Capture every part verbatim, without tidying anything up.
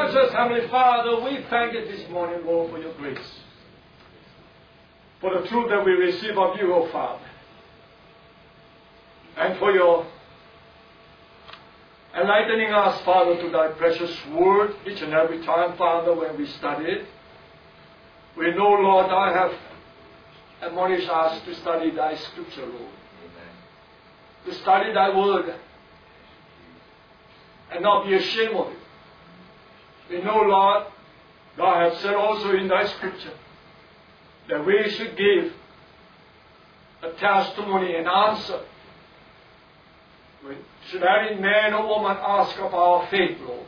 Gracious Heavenly Father, we thank you this morning, Lord, for your grace. For the truth that we receive of you, O Father. And for your enlightening us, Father, to thy precious word each and every time, Father, when we study it. We know, Lord, thou have admonished us to study thy scripture, Lord. Amen. To study thy word and not be ashamed of it. We know, Lord, thou hast said also in thy scripture that we should give a testimony and answer. We should any man or woman ask of our faith, Lord,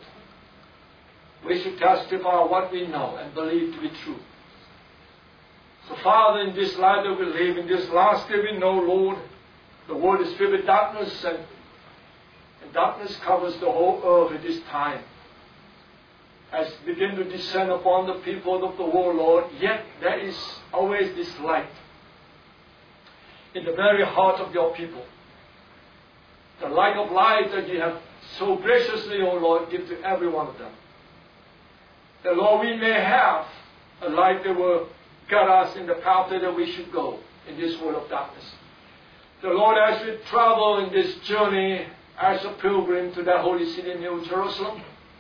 we should testify what we know and believe to be true. So, Father, in this life that we live, in this last day we know, Lord, the world is filled with darkness, and, and darkness covers the whole earth at this time. As begin to descend upon the people of the world, Lord, yet there is always this light in the very heart of your people. The light of life that you have so graciously, O Lord, give to every one of them. That, Lord, we may have a light that will guide us in the path that we should go in this world of darkness. The Lord, as we travel in this journey as a pilgrim to that holy city, New Jerusalem,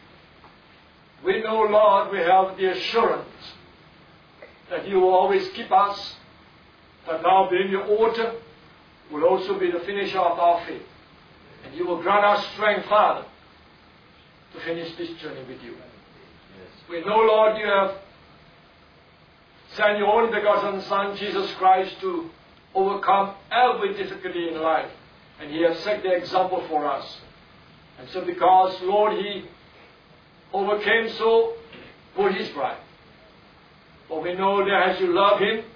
we know, Lord, we have the assurance that you will always keep us, that thou being the author will also be the finisher of our faith. And you will grant us strength, Father, to finish this journey with you. Yes. We know, Lord, you have sent your only begotten Son, Jesus Christ, to overcome every difficulty in life. And he has set the example for us. And so because, Lord, he overcame so for his bride. For we know that as you love him,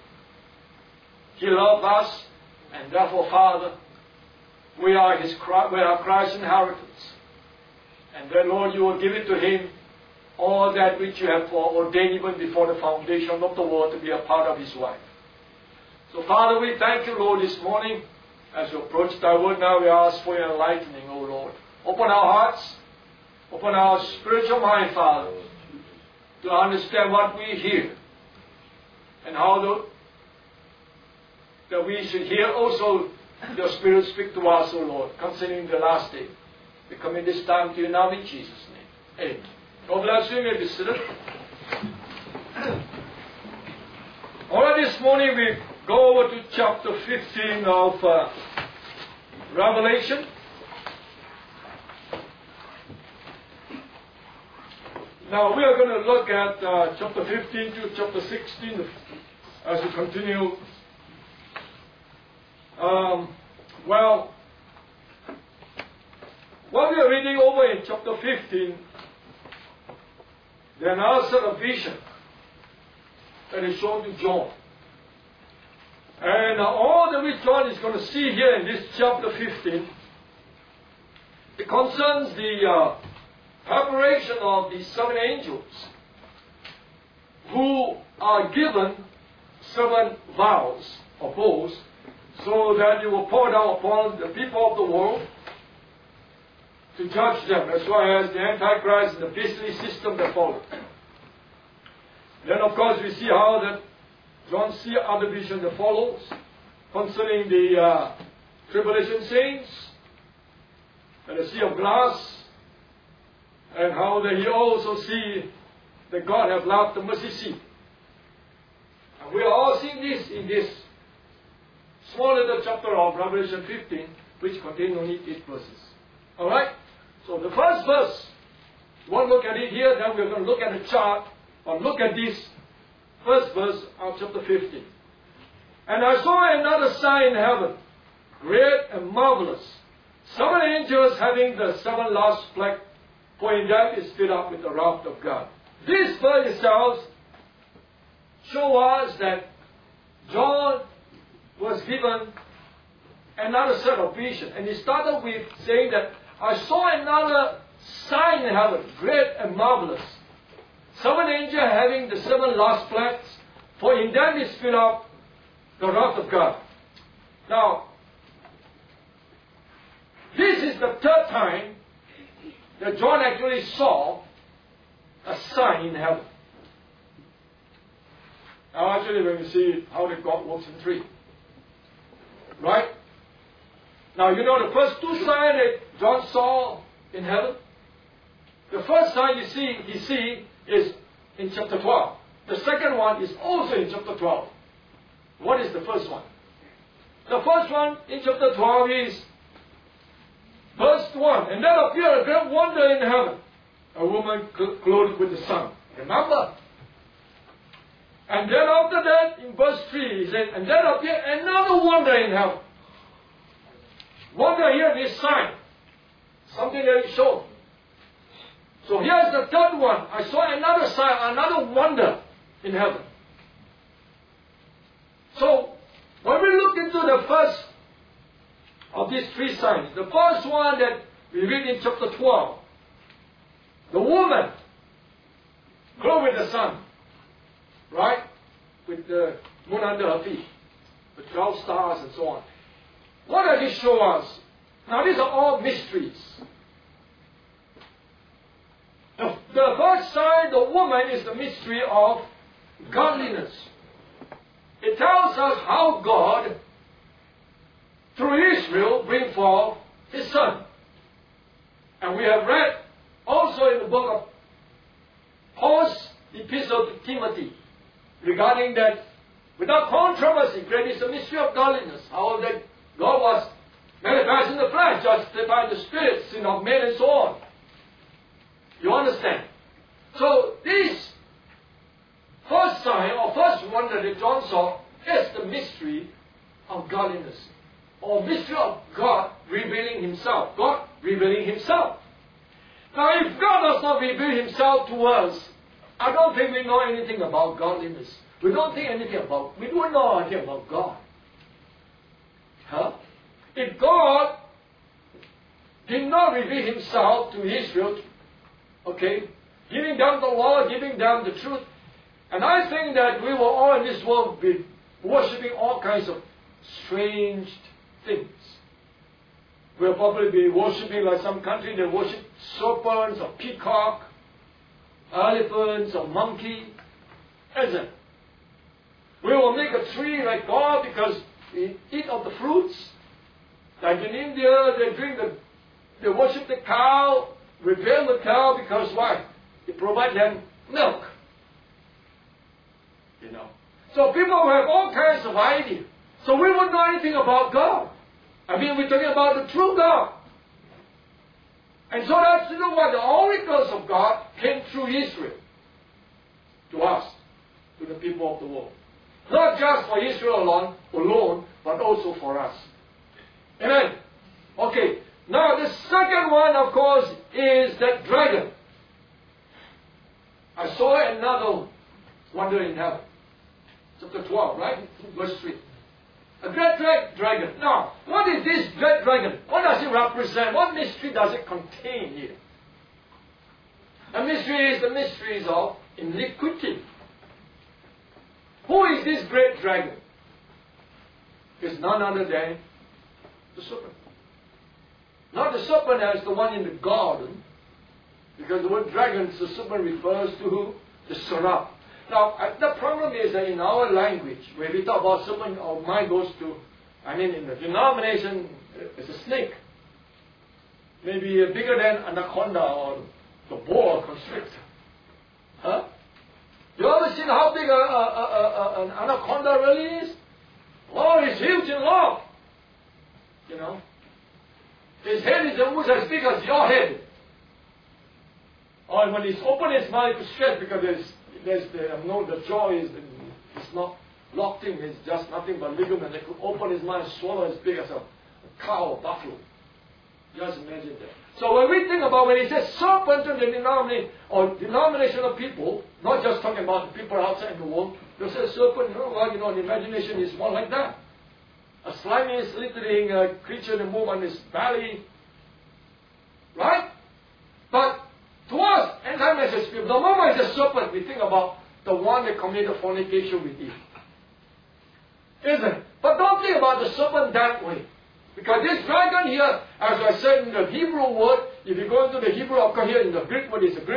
he loved us, and therefore, Father, we are his we are Christ's inheritance. And then, Lord, you will give it to him all that which you have ordained even before the foundation of the world to be a part of his wife. So, Father, we thank you, Lord, this morning. As we approach thy word now, we ask for your enlightening, O Lord. Open our hearts. Open our spiritual mind, Father, to understand what we hear and how the, that we should hear also your Spirit speak to us, O Lord, concerning the last day. We commit this time to you now in Jesus' name. Amen. God bless you. You may be seated. All right, this morning we go over to chapter fifteen of uh, Revelation. Now we are going to look at uh, chapter fifteen to chapter sixteen as we continue. Um, well, what we are reading over in chapter fifteen, there are set of vision that is shown to John. And uh, all that which John is going to see here in this chapter fifteen, it concerns the uh, preparation of the seven angels who are given seven vials or bowls, so that you will pour down upon the people of the world to judge them, as well as the Antichrist and the beastly system that followed. Then, of course, we see how that John sees other vision that follows concerning the uh, tribulation saints and the sea of glass, and how that he also see that God has left the mercy seat. And we are all seeing this in this small little chapter of Revelation fifteen, which contains only eight verses. Alright? So the first verse, we won't look at it here, then we're going to look at the chart, or look at this first verse of chapter fifteen. And I saw another sign in heaven, great and marvelous, seven angels having the seven last plagues, for in them is filled up with the wrath of God. This verse itself shows us that John was given another set of vision. And he started with saying that I saw another sign in heaven, great and marvelous. Seven angels having the seven last plagues, for in them is filled up the wrath of God. Now, this is the third time that John actually saw a sign in heaven. Now actually when we see how that God works in three. Right? Now you know the first two signs that John saw in heaven? The first sign you see, he see is in chapter twelve. The second one is also in chapter twelve. What is the first one? The first one in chapter twelve is verse one. And there appeared a great wonder in heaven, a woman clothed with the sun. Remember? And then after that, in verse three, he said, and then appeared another wonder in heaven. Wonder here is sign. Something that is shown. So here's the third one. I saw another sign, another wonder in heaven. So, when we look into the first of these three signs, the first one that we read in chapter twelve, the woman clothed with the sun, right? With the moon under her feet, the twelve stars and so on. What does it show us? Now these are all mysteries. The, the first sign, the woman, is the mystery of godliness. It tells us how God, through Israel, bring forth His Son. And we have read also in the book of Paul's epistle to Timothy regarding that without controversy, great is the mystery of godliness. How that God was manifest in the flesh, justified in the spirit, sin of men and so on. You understand? So this first sign or first wonder that John saw is the mystery of godliness, or mystery of God revealing Himself. God revealing Himself. Now if God does not reveal Himself to us, I don't think we know anything about godliness. We don't think anything about, we don't know anything about God. Huh? If God did not reveal Himself to Israel, okay, giving them the law, giving them the truth, and I think that we will all in this world be worshipping all kinds of strange things. We'll probably be worshipping like some country that worship serpents or peacock, elephants or monkey, isn't it? We will make a tree like God because we eat of the fruits. Like in India, they drink the, they worship the cow, revere the cow because why? It provides them milk. You know. So people have all kinds of ideas. So we won't know anything about God. I mean, we're talking about the true God. And so that's, you know what, the oracles of God came through Israel to us, to the people of the world. Not just for Israel alone, alone, but also for us. Amen. Okay. Now the second one, of course, is that dragon. I saw another wonder in heaven. Chapter twelve, right? Verse three. A great dra- dragon. Now, what is this great dragon? What does it represent? What mystery does it contain here? A mystery is the mysteries of iniquity. Who is this great dragon? It's none other than the serpent. Not the serpent as the one in the garden, because the word dragon, the serpent refers to who? The seraph. Now, the problem is that in our language, when we talk about serpent, our mind goes to, I mean, in the denomination, it's a snake. Maybe bigger than anaconda or the boa constrictor. Huh? You ever seen how big a, a, a, a, an anaconda really is? Oh, it's huge and long. You know. His head is almost as big as your head. Or when he's open his mouth, it's stretched because there's, there's the, no, the jaw is it's not locked in. It's just nothing but ligament. They could open his mouth and swallow as big as a, a cow or buffalo. Just imagine that. So when we think about when he says serpent to the denomination or denomination of people, not just talking about the people outside the world, they say serpent, you know, well, you know, the imagination is more like that. A slimy, slithering uh, creature that moves on his belly. Right? But to us, and I message people, the moment it's a serpent, we think about the one that committed fornication with Eve. Isn't it? But don't think about the serpent that way. Because this dragon here, as I said in the Hebrew word, if you go into the Hebrew, of course here in the Greek word is a Greek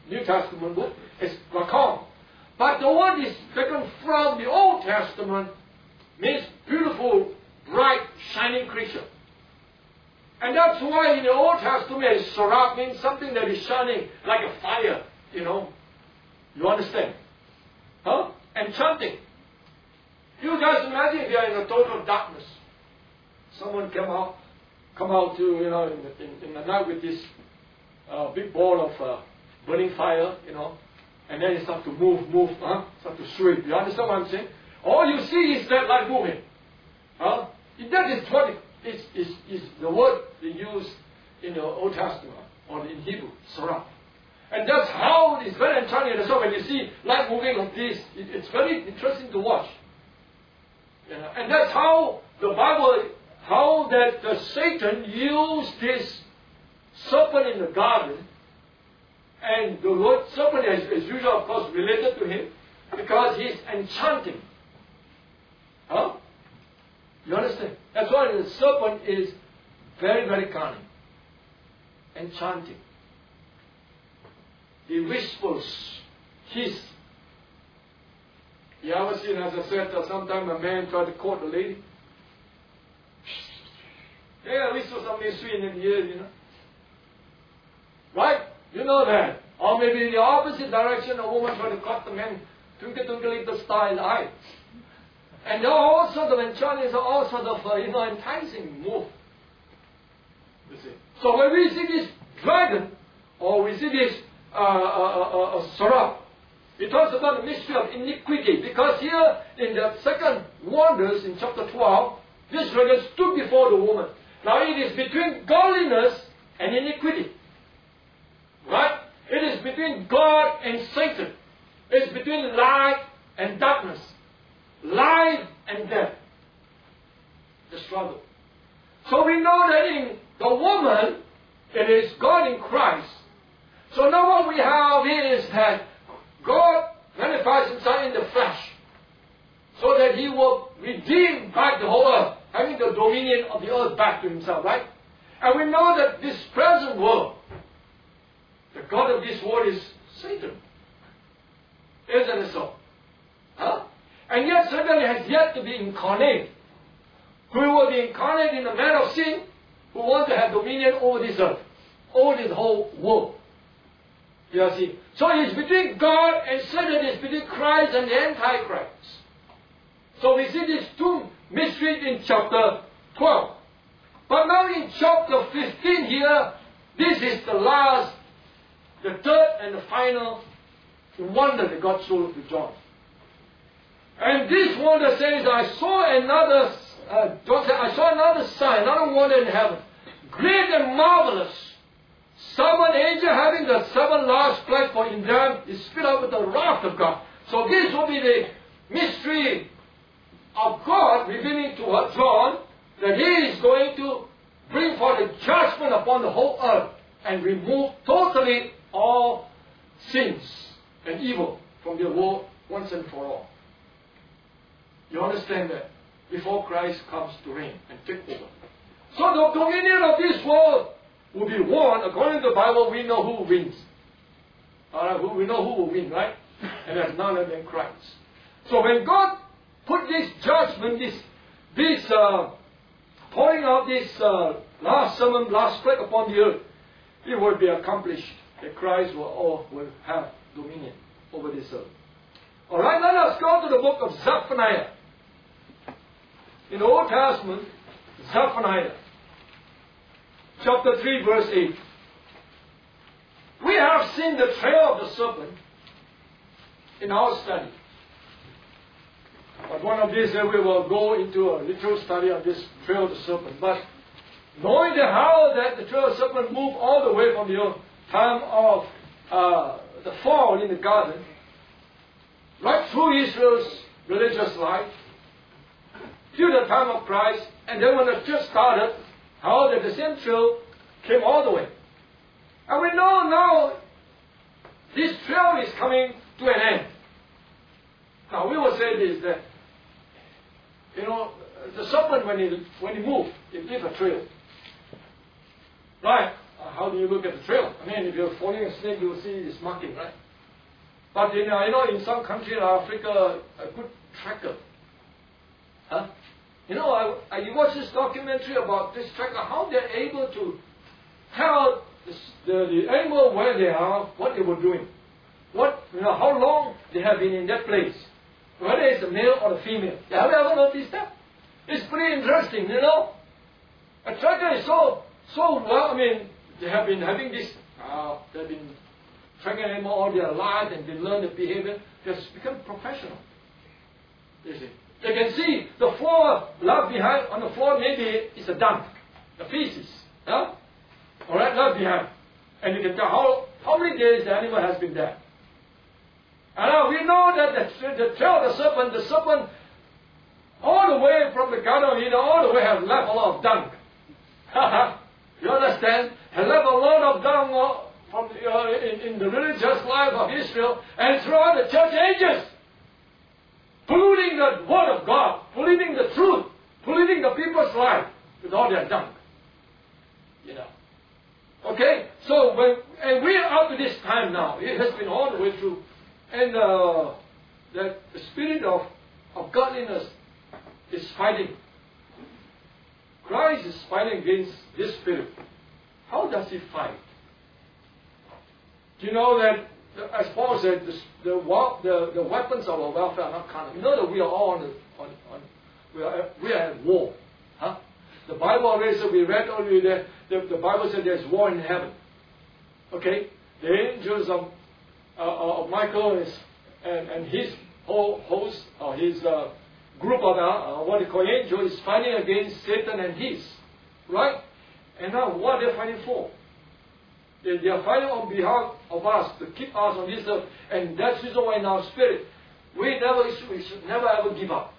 New Testament book, it's Rakam. But the word is taken from the Old Testament, means beautiful, bright, shining creature. And that's why in the Old Testament, Sarab means something that is shining like a fire, you know. You understand? Huh? Enchanting. You guys imagine if you are in a total darkness. Someone come out, come out to, you know, in the, in, in the night with this uh, big ball of uh, burning fire, you know, and then it starts to move, move, huh? Start to sweep. You understand what I'm saying? All you see is that light moving. Huh? That is what it is, is, is the word they use in the Old Testament or in Hebrew, sarab. And that's how it is very enchanting. And so when you see light moving like this, it, it's very interesting to watch. You know? And that's how the Bible, how that the Satan used this serpent in the garden. And the word serpent is, is usually, of course, related to him because he's enchanting. Huh? You understand? That's why the serpent is very, very cunning. Enchanting. He whispers, hiss. You ever seen, as I said, uh, sometime a man tried to court a lady? Yeah, whisper something sweet in the ear, you know. Right? You know that. Or maybe in the opposite direction, a woman tried to cut the man, twinkle, twinkle, little star in the eye. And there are all sorts of enchantments, all sorts of, uh, you know, enticing move. You see. So when we see this dragon, or we see this uh, uh, uh, uh, sarab, it talks about the mystery of iniquity. Because here in the second wonders in chapter twelve, this dragon stood before the woman. Now it is between godliness and iniquity. Right? It is between God and Satan. It's between light and darkness. Life and death. The struggle. So we know that in the woman, it is God in Christ. So now what we have is that God manifests himself in the flesh so that he will redeem back the whole earth, having the dominion of the earth back to himself, right? And we know that this present world, the God of this world is Satan. Isn't it so? Huh? And yet Satan has yet to be incarnate. Who will be incarnate in the man of sin who wants to have dominion over this earth, over this whole world. You see? So it's between God and Satan, it's between Christ and the Antichrist. So we see these two mysteries in chapter twelve. But now in chapter fifteen here, this is the last, the third and the final wonder that God showed to John. And this wonder says, I saw another, uh, John said, I saw another sign, another wonder in heaven, great and marvelous. Seven angels having the seven last plagues, for in them is filled up with the wrath of God. So this will be the mystery of God revealing to John that he is going to bring forth a judgment upon the whole earth and remove totally all sins and evil from the world once and for all. You understand that? Before Christ comes to reign and take over. So the dominion of this world will be won. According to the Bible, we know who wins. Alright, we know who will win, right? And that's none other than Christ. So when God put this judgment, this, this uh, pouring out this uh, last sermon, last plague upon the earth, it will be accomplished that Christ will, all, will have dominion over this earth. Alright, let us go to the book of Zephaniah. In the Old Testament, Zephaniah, chapter three, verse eight. We have seen the trail of the serpent in our study. But one of these days we will go into a literal study of this trail of the serpent. But knowing the how that the trail of the serpent moved all the way from the time of uh, the fall in the garden, right through Israel's religious life, till the time of Christ, and then when the church started, how that the same trail came all the way. And we know now this trail is coming to an end. Now we will say this, that, you know, the serpent when he, when he moved, it leaves a trail. Right? how do you look at the trail? I mean, if you're following a snake, you'll see its marking, right? But in, uh, you know, in some countries in Africa, a good tracker. Huh? You know, I, I you watch this documentary about this tracker, how they're able to tell the, the, the animal where they are, what they were doing, what, you know, how long they have been in that place, whether it's a male or a female. Have you ever noticed that? It's pretty interesting, you know. A tracker is so, so well, I mean, they have been having this, uh, they've been tracking animal all their life and they learn the behavior. They've become professional. You see. They can see the floor left behind on the floor, maybe it's a dump, a feces. Huh? Alright, left behind. And you can tell how, how many days the animal has been there. And now we know that the, the tail of the serpent, the serpent, all the way from the Garden of Eden, all the way has left a lot of dung. You understand? Has left a lot of dung from the, uh, in, in the religious life of Israel and throughout the church ages. Polluting the word of God, polluting the truth, polluting the people's life with all their dung. You know. Okay? So, when, and we are up to this time now. It has been all the way through. And uh, that the spirit of, of godliness is fighting. Christ is fighting against this spirit. How does he fight? Do you know that, as Paul said, the, the, the, the weapons of our welfare are not carnal. You know that we are all on, the, on, on we, are, we are at war. Huh? The Bible already said, we read already that the, the Bible said there's war in heaven. Okay? The angels of, uh, of Michael and his, and, and his whole host, or his uh, group of uh, what they call angels, is fighting against Satan and his. Right? And now what are they fighting for? They, they are fighting on behalf of us to keep us on this earth. And that's the reason why in our spirit, we never we should never ever give up.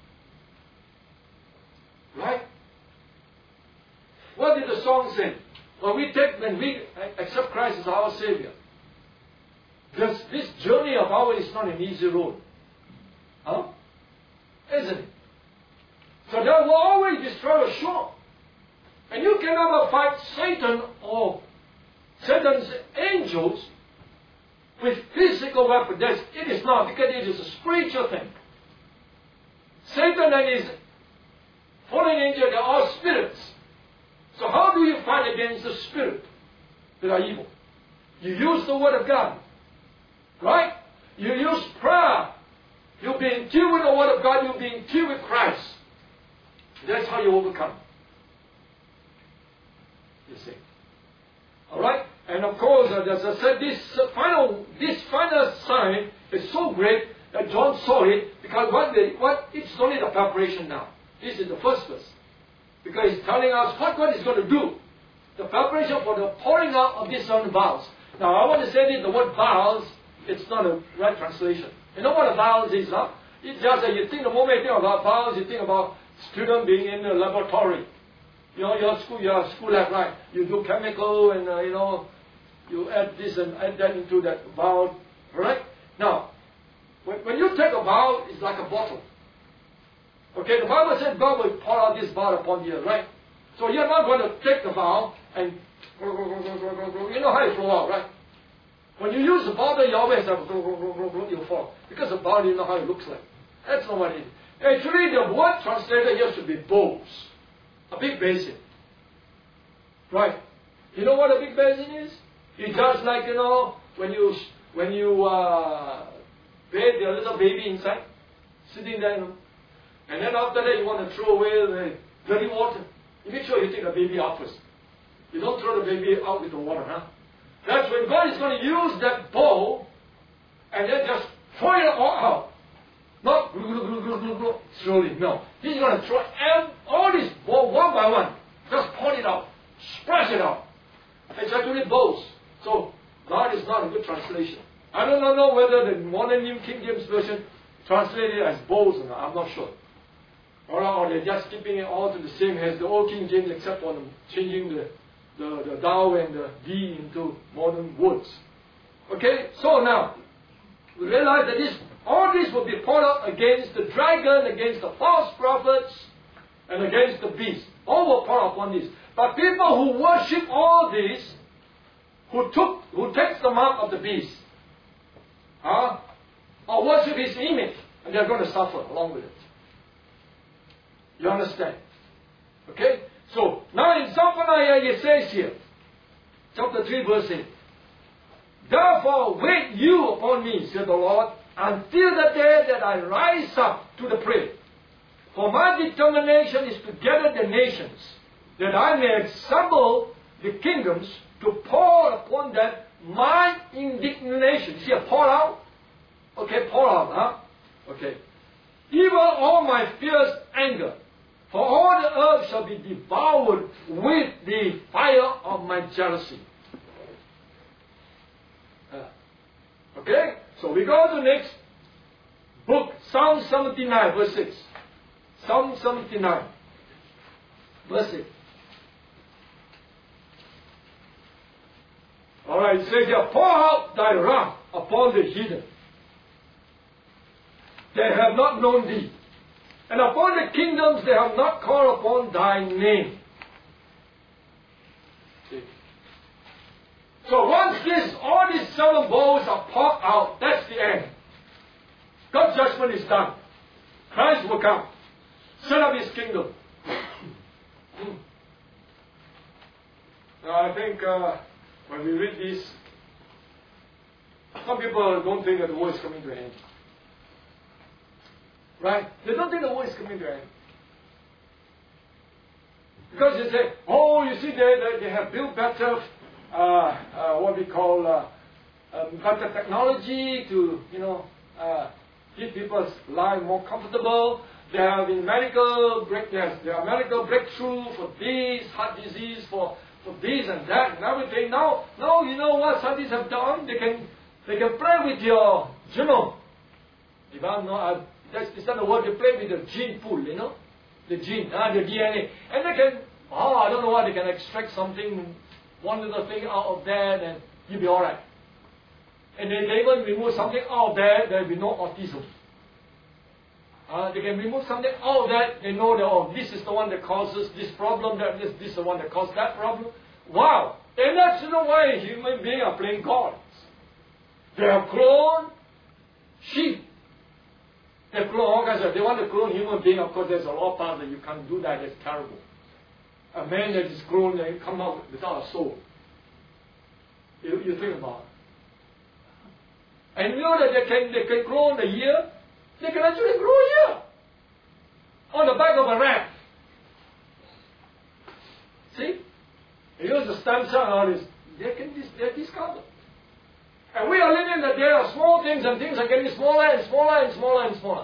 Right? What did the song say? When we take, when we accept Christ as our Savior, this, this journey of ours is not an easy road. Huh? Isn't it? So there will always be struggle, sure. And you can never fight Satan or Satan's angels with physical weapons. That's, it is not, because it is a spiritual thing. Satan and his fallen angels, they are all spirits. So how do you fight against the spirit that are evil? You use the Word of God. Right? You use prayer. You'll be in tune with the Word of God. You'll be in tune with Christ. That's how you overcome. You see. Alright? And of course, as I said, this final, this final sign is so great that John saw it, because what, they, what it's only the preparation now. This is the first verse. Because he's telling us what God is going to do. The preparation for the pouring out of these seven vials. Now, I want to say this, the word vials, it's not a right translation. You know what a vials is, huh? It's just that you think, the moment you think about vials, you think about student being in the laboratory. You know, your school, your school lab, right? You do chemical and, uh, you know, you add this and add that into that vial. Alright? Now, when, when you take a vial, it's like a bottle. Okay, the Bible said God will pour out this vial upon the earth, right? So you're not going to take the vial and you know how you flow out, right? When you use the bottle, you always have you fall. Because the bottle, you know how it looks like. That's not what it is. Actually, the word translated here should be bowls. A big basin. Right? You know what a big basin is? It's just like, you know, when you when you uh, bathe your little baby inside, sitting there, you know, and then after that you want to throw away the dirty water. You make sure you take the baby out first. You don't throw the baby out with the water, huh? That's when God is going to use that bowl and then just throw it all out. Not slowly, no. He's going to throw all this bowl one by one. Just pour it out. Splash it out. It's actually bowls. So, God is not a good translation. I don't know whether the modern New King James Version translated it as bowls or not. I'm not sure. Or, or they're just keeping it all to the same as the old King James, except for them changing the, the, the thou and the thee into modern words. Okay? So now, we realize that this, all this will be poured out against the dragon, against the false prophets, and against the beast. All will pour upon this. But people who worship all this who took, who takes the mark of the beast, huh? or worship his image, and they're going to suffer along with it. You understand? Okay? So, now in Zephaniah it says here, chapter three verse eight, therefore wait you upon me, said the Lord, until the day that I rise up to the prey. For my determination is to gather the nations, that I may assemble the kingdoms to pour upon them my indignation. See, pour out? Okay, pour out, huh? Okay. Even all my fierce anger, for all the earth shall be devoured with the fire of my jealousy. Uh, okay? So we go to the next book, Psalm seventy-nine, verse six. Psalm seventy-nine, verse six. Alright, it says here, pour out thy wrath upon the heathen. They have not known thee. And upon the kingdoms they have not called upon thy name. See? So once this, all these seven bowls are poured out, that's the end. God's judgment is done. Christ will come, set up his kingdom. Now I think uh, when we read this, some people don't think that the world is coming to an end. Right? They don't think the world is coming to an end. Because they say, oh, you see, they, they, they have built better, uh, uh, what we call, uh, um, better technology to, you know, uh, keep people's life more comfortable. They have in medical break, yes, there are medical breakthrough for this, heart disease, for, for this and that and everything. Now, now you know what scientists have done? They can, they can play with your genome. If I'm not, I, that's is that the word they play with the gene pool, you know, the gene, ah, the D N A, and they can, oh, I don't know what, they can extract something, one little thing out of that, and you'll be all right. And they can even remove something out of that, there will be no autism. Uh, they can remove something out of that, they know that, oh, this is the one that causes this problem, that this, this is the one that causes that problem. Wow! And that's no way human beings are playing gods. They have cloned sheep. They clone all kinds of, they want to clone human being, of course there's a law part that you can't do that, that's terrible. A man that is cloned and come out without a soul. You, you think about it. And you know that they can, they can grow in a year? They can actually grow a year. On the back of a rat. See? They use the stem cell and all this. They can they're discovered. And we are living in the day of small things, and things are getting smaller and smaller and smaller and smaller.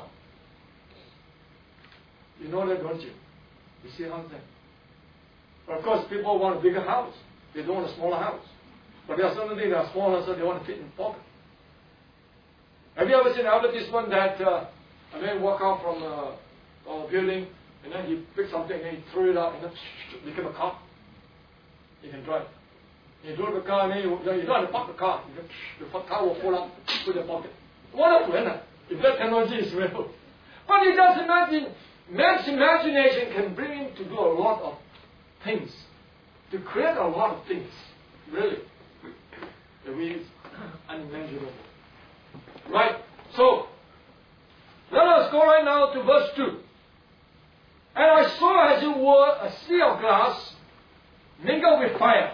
You know that, don't you? You see how thing. But of course, people want a bigger house. They don't want a smaller house. But there are certain things that are smaller, so they want to fit in the pocket. Have you ever seen an advertisement that uh, a man walk out from a, a building, and then he pick something and he threw it out, and then became a car? He can drive. You drove the car, and then you, you don't have to park the car. The car will fall out, put in the pocket. What a winner, if that technology is real. But you just imagine, man's imagination can bring him to do a lot of things, to create a lot of things, really. It is unimaginable. Right? So, let us go right now to verse two. And I saw as it were a sea of glass mingled with fire.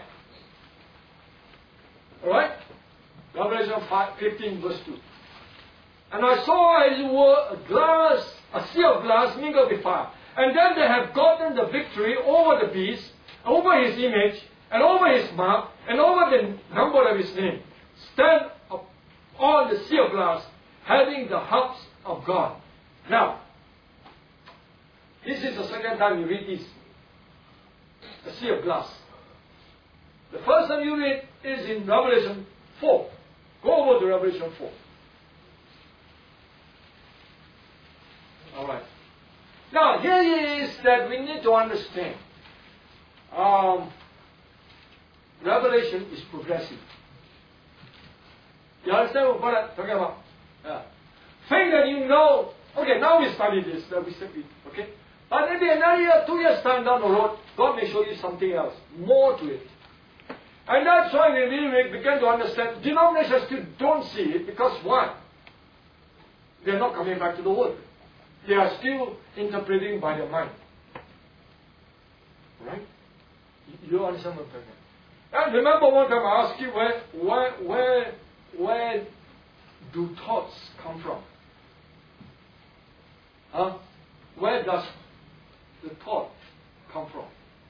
Alright? Revelation fifteen verse two. And I saw as it were a glass, a sea of glass mingled with fire. And then they have gotten the victory over the beast, over his image, and over his mark, and over the number of his name. Stand up on the sea of glass, having the harps of God. Now, this is the second time you read this. The sea of glass. The first time you read is in Revelation four. Go over to Revelation four. Alright. Now, here is that we need to understand. Um, Revelation is progressive. You understand what I'm talking about? Yeah. Think that you know, okay, now we study this, that we study, okay? But maybe another year, two years time down the road, God may show you something else, more to it. And that's why we really begin to understand denominations still don't see it because why? They're not coming back to the Word. They are still interpreting by their mind. Right? You understand what I'm talking about? And remember one time I asked you where, where, where, where do thoughts come from? Huh? Where does the thought come from?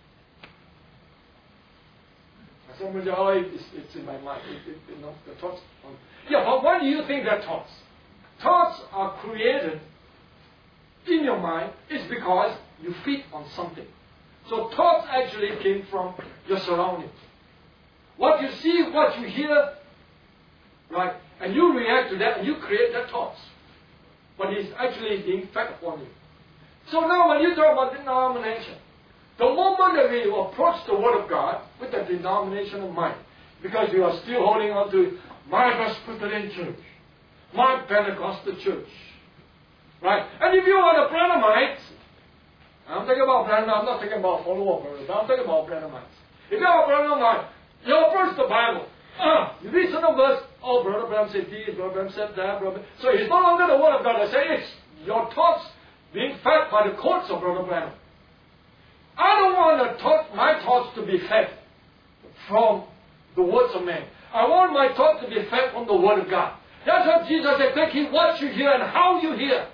Somebody said, oh, it's, it's in my mind. It, it, you know, the thoughts. Um, yeah, but why do you think they're thoughts? Thoughts are created in your mind. It's because you feed on something. So thoughts actually came from your surroundings. What you see, what you hear, right? And you react to that and you create that thoughts. But it's actually being fed upon you. So now when you talk about denomination, the moment that we approach the Word of God with the denomination of mind, because you are still holding on to my Presbyterian church, my Pentecostal church, right? And if you are a Branhamite, I'm talking about Branham, I'm not talking about follower of I'm talking about Branhamites. If you are a Branhamite, you approach the Bible. Ah, you read some verse, oh, Brother Branham said this, Brother Branham said that, Brother. So it's no longer the Word of God. I say it's your thoughts being fed by the quotes of Brother Branham. I don't want the thought, my thoughts to be fed from the words of men. I want my thoughts to be fed from the Word of God. That's what Jesus said. Take heed what you hear and how you hear.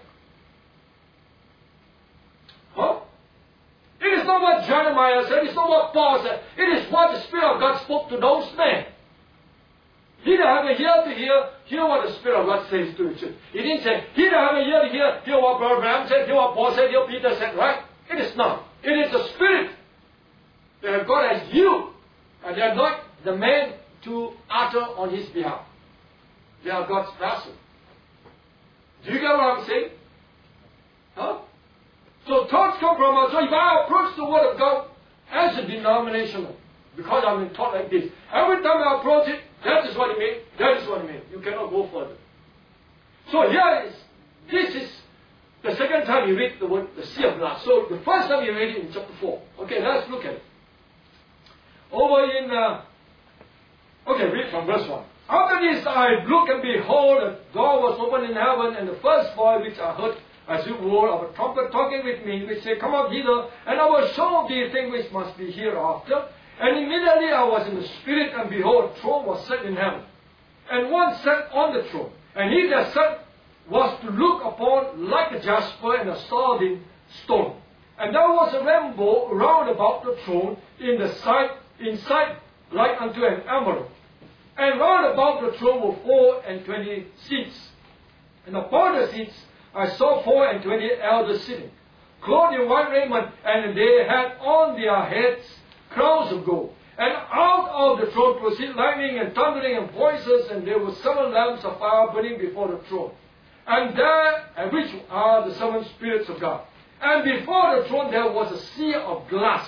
Huh? It is not what Jeremiah said. It is not what Paul said. It is what the Spirit of God spoke to those men. He that have a ear to hear, hear what the Spirit of God says to the church. He didn't say, he that have a ear to hear, hear what Brother Branham said, hear what Paul said, hear what Peter said, right? It is not. It is the Spirit that God has you, and they are not the man to utter on His behalf. They are God's vessel. Do you get what I'm saying? Huh? So thoughts come from us. So if I approach the Word of God as a denominational, because I'm being taught like this, every time I approach it, that is what it means, that is what it means. You cannot go further. So here is, this is the second time you read the word, the sea of glass. So the first time you read it in chapter four. Okay, let's look at it. Over in, uh, okay, read from verse one. After this I looked and behold, a door was opened in heaven, and the first voice which I heard as it were of a trumpet talking with me, which said, Come up hither, and I will show thee things which must be hereafter. And immediately I was in the Spirit, and behold, a throne was set in heaven. And one sat on the throne. And he that sat was to look upon like a jasper and a sardine stone. And there was a rainbow round about the throne in the sight, in sight like unto an emerald. And round about the throne were four and twenty seats. And upon the seats I saw four and twenty elders sitting, clothed in white raiment, and they had on their heads crowns of gold. And out of the throne proceeded lightning and thundering and voices, and there were seven lamps of fire burning before the throne. And there, and which are the seven spirits of God. And before the throne there was a sea of glass.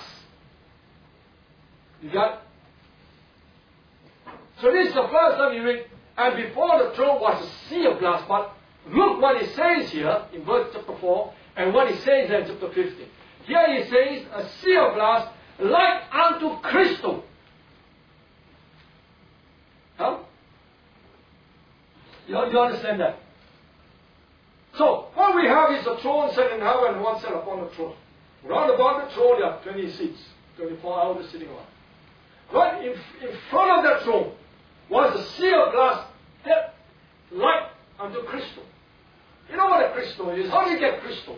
You got it? So this is the first time you read, and before the throne was a sea of glass. But look what it says here in verse chapter four, and what it says there in chapter fifteen. Here it says, a sea of glass like unto crystal. Huh? You, you understand that? So, what we have is a throne set in heaven and one set upon the throne. Round about the throne there are twenty seats, twenty-four elders sitting on. Right in, in front of that throne was a sea of glass that like unto crystal. You know what a crystal is? How do you get crystal?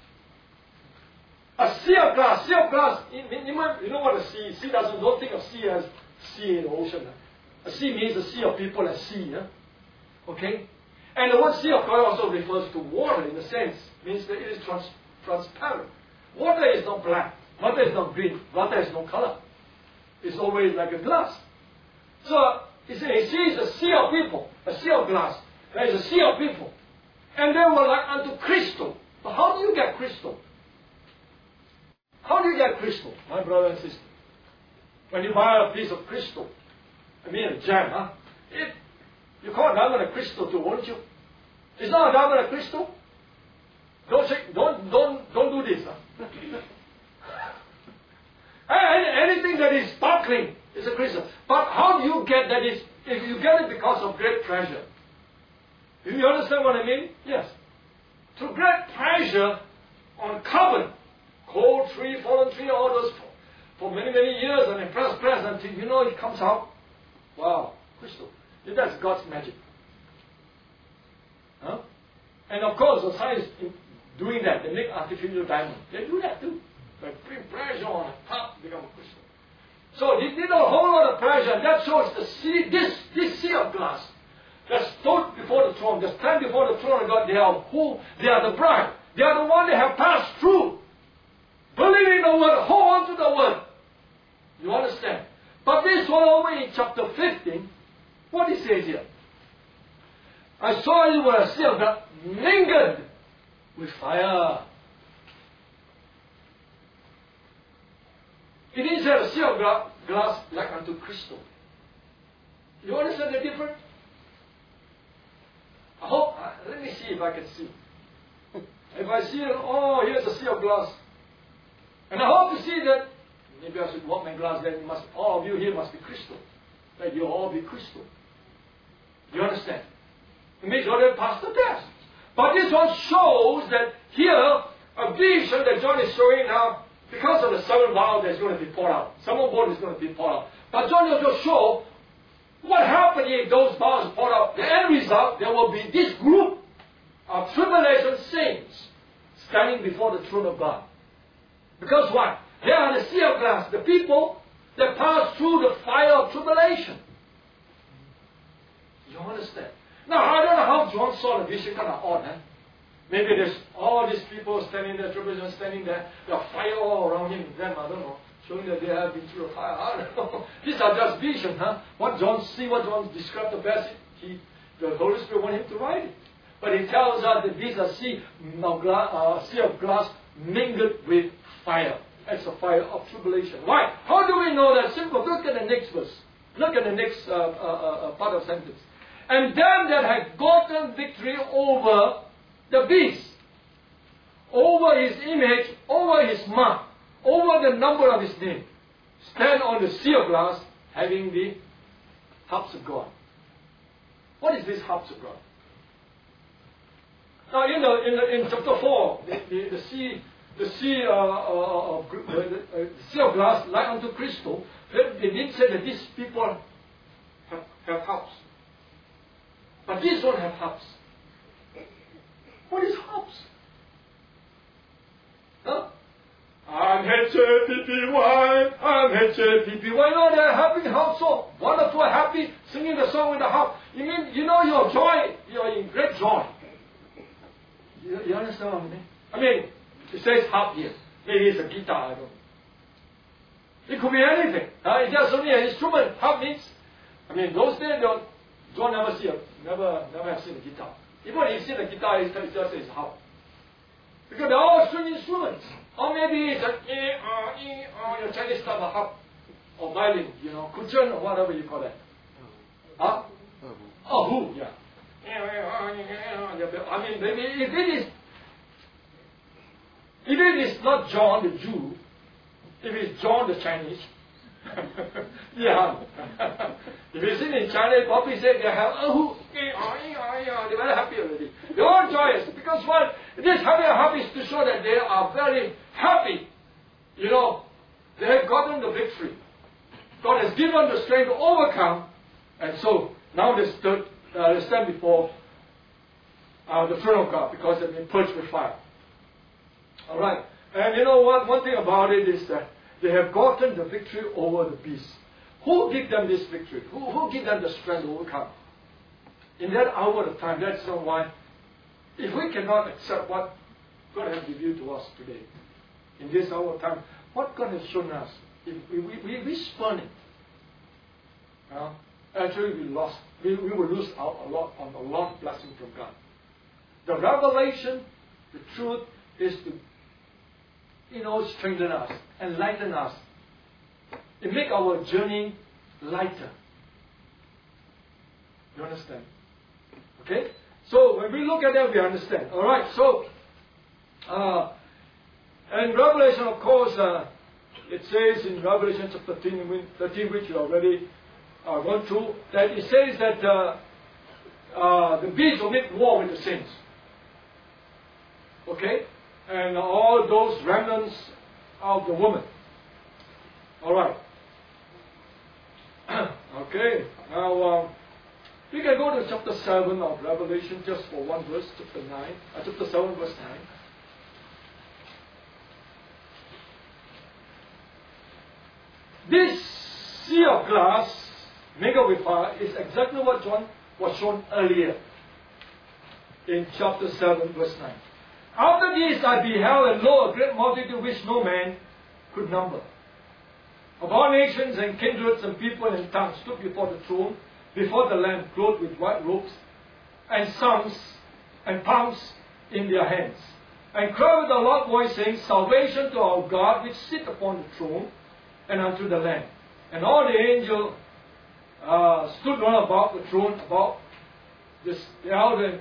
A sea of glass, sea of glass, you know what a sea is? Sea doesn't, don't think of sea as sea in the ocean. A sea means a sea of people at sea. Yeah? Okay? And the word sea of God also refers to water in a sense. Means that it is trans transparent. Water is not black. Water is not green. Water is no color. It's always like a glass. So, it's a sea is a sea of people. A sea of glass. There is a sea of people. And they were like unto crystal. But how do you get crystal? How do you get crystal, my brother and sister? When you buy a piece of crystal, I mean a gem, huh? It, you call a diamond a crystal too, won't you? It's not a diamond a crystal. Don't shake, don't don't don't do this, huh? And anything that is sparkling is a crystal. But how do you get that? Is if you get it because of great pressure. Do you understand what I mean? Yes. Through great pressure on carbon, cold tree, fallen tree, all those for, for many, many years, and then press, press until you know it comes out. Wow, crystal. That's God's magic. Huh? And of course, the science in doing that, they make artificial diamond. They do that too. They bring pressure on it, pop, become a crystal. So they did a whole lot of pressure, and that shows the sea, this, this sea of glass that stood before the throne, that stand before the throne of God. They are who? They are the bride. They are the one that have passed through. Believing the word, hold on to the word. You understand? But this one over in chapter fifteen, what it says here? I saw you were a sea of glass mingled with fire. It is a sea of glass, glass like unto crystal. You understand the difference? I hope, uh, let me see if I can see. If I see, oh, here's a sea of glass. And I hope to see that, maybe I should walk my glass, then must, all of you here must be crystal. That you all be crystal. You understand? It means you already passed the test. But this one shows that here, a vision that John is showing now, because of the seven vials that's going to be poured out. Seven board is going to be poured out. But John will just show what happened if those vials poured out. The end result, there will be this group of tribulation saints standing before the throne of God. Because what? They are the sea of glass, the people that pass through the fire of tribulation. You understand? Now, I don't know how John saw the vision, kind of odd, eh? Maybe there's all these people standing there, tribulation standing there, there's fire all around him, them, I don't know, showing that they have been through the fire. I don't know. These are just visions, huh? What John see, what John described the passage, he, the Holy Spirit wanted him to write it. But he tells us that these are sea of glass, uh, sea of glass mingled with fire. That's a fire of tribulation. Why? How do we know that? Simple. Look at the next verse. Look at the next uh, uh, uh, part of the sentence. And them that had gotten victory over the beast, over his image, over his mark, over the number of his name, stand on the sea of glass, having the harps of God. What is this harps of God? Now, in the in the in chapter four, the, the, the sea, the sea uh, uh, of uh, the, uh, sea of glass, like unto crystal, they, they did say that these people have, have harps, but these don't have harps. What is harps? Huh? I'm H A P P Y, I'm H A P P Y. No, they're happy harp song. One or two are happy singing the song with the harp. You mean, you know, your joy, you're in great joy. You, you understand what I mean? I mean, it says harp here. Maybe it's a guitar, I don't know. It could be anything. Uh, it's just only an instrument. Harp means, I mean, those days, John never see a, never, never have seen a guitar. Even if you see the guitar, it just says harp. Because they're all string instruments. Or maybe it's a e, uh, e, uh, your Chinese type of harp. Or violin, you know, kuchen or whatever you call that. Huh? Oh, who? Yeah. I mean, maybe if it is, if it is not John the Jew, if it's John the Chinese, yeah. If you see in China, probably say they have, oh, they're very happy already. They're all joyous. Because what? This having a happy is to show that they are very happy. You know, they have gotten the victory. God has given them the strength to overcome. And so, now they, stood, uh, they stand before uh, the throne of God because they've been purged with fire. Alright. And you know what? One thing about it is that they have gotten the victory over the beast. Who gave them this victory? Who, who gave them the strength to overcome? In that hour of time, that's why, if we cannot accept what God has revealed to us today, in this hour of time, what God has shown us, if we, we, we, we spurn it. Uh, actually, we lost. We, we will lose out a lot on a lot of blessing from God. The revelation, the truth, is to, you know, strengthen us, enlighten us. It make our journey lighter. You understand? Okay? So when we look at that, we understand. Alright, so uh, in Revelation, of course, uh, it says in Revelation chapter thirteen, which you already uh, gone through, that it says that uh, uh, the beast will make war with the saints. Okay? And all those remnants of the woman. Alright. Okay. Now, um, we can go to chapter seven of Revelation just for one verse, chapter nine, uh, chapter seven, verse nine. This sea of glass, mingled with fire, is exactly what John was shown earlier in chapter seven, verse nine. After this I beheld, and lo, a great multitude which no man could number, of all nations and kindreds and people and tongues, stood before the throne, before the Lamb, clothed with white robes, and psalms and palms in their hands, and cried with a loud voice, saying, Salvation to our God, which sit upon the throne, and unto the Lamb. And all the angels uh, stood round about the throne, about this, the elder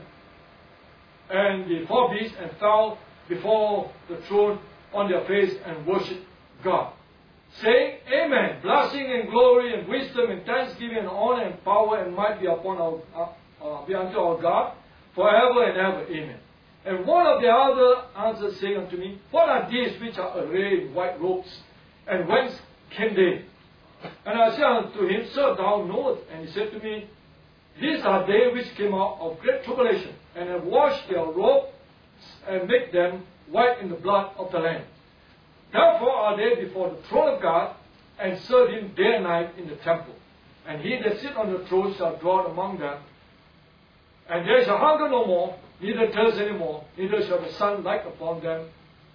and the four beasts, and fell before the throne on their face and worshipped God, saying, Amen. Blessing and glory and wisdom and thanksgiving and honor and power and might be upon our uh, uh, be unto our God forever and ever. Amen. And one of the other answered, saying unto me, What are these which are arrayed in white robes, and whence came they? And I said unto him, Sir, thou knowest. And he said to me, These are they which came out of great tribulation, and have washed their robes, and made them white in the blood of the Lamb. Therefore are they before the throne of God, and serve him day and night in the temple. And he that sitteth on the throne shall dwell among them. And they shall hunger no more, neither thirst any more, neither shall the sun light upon them,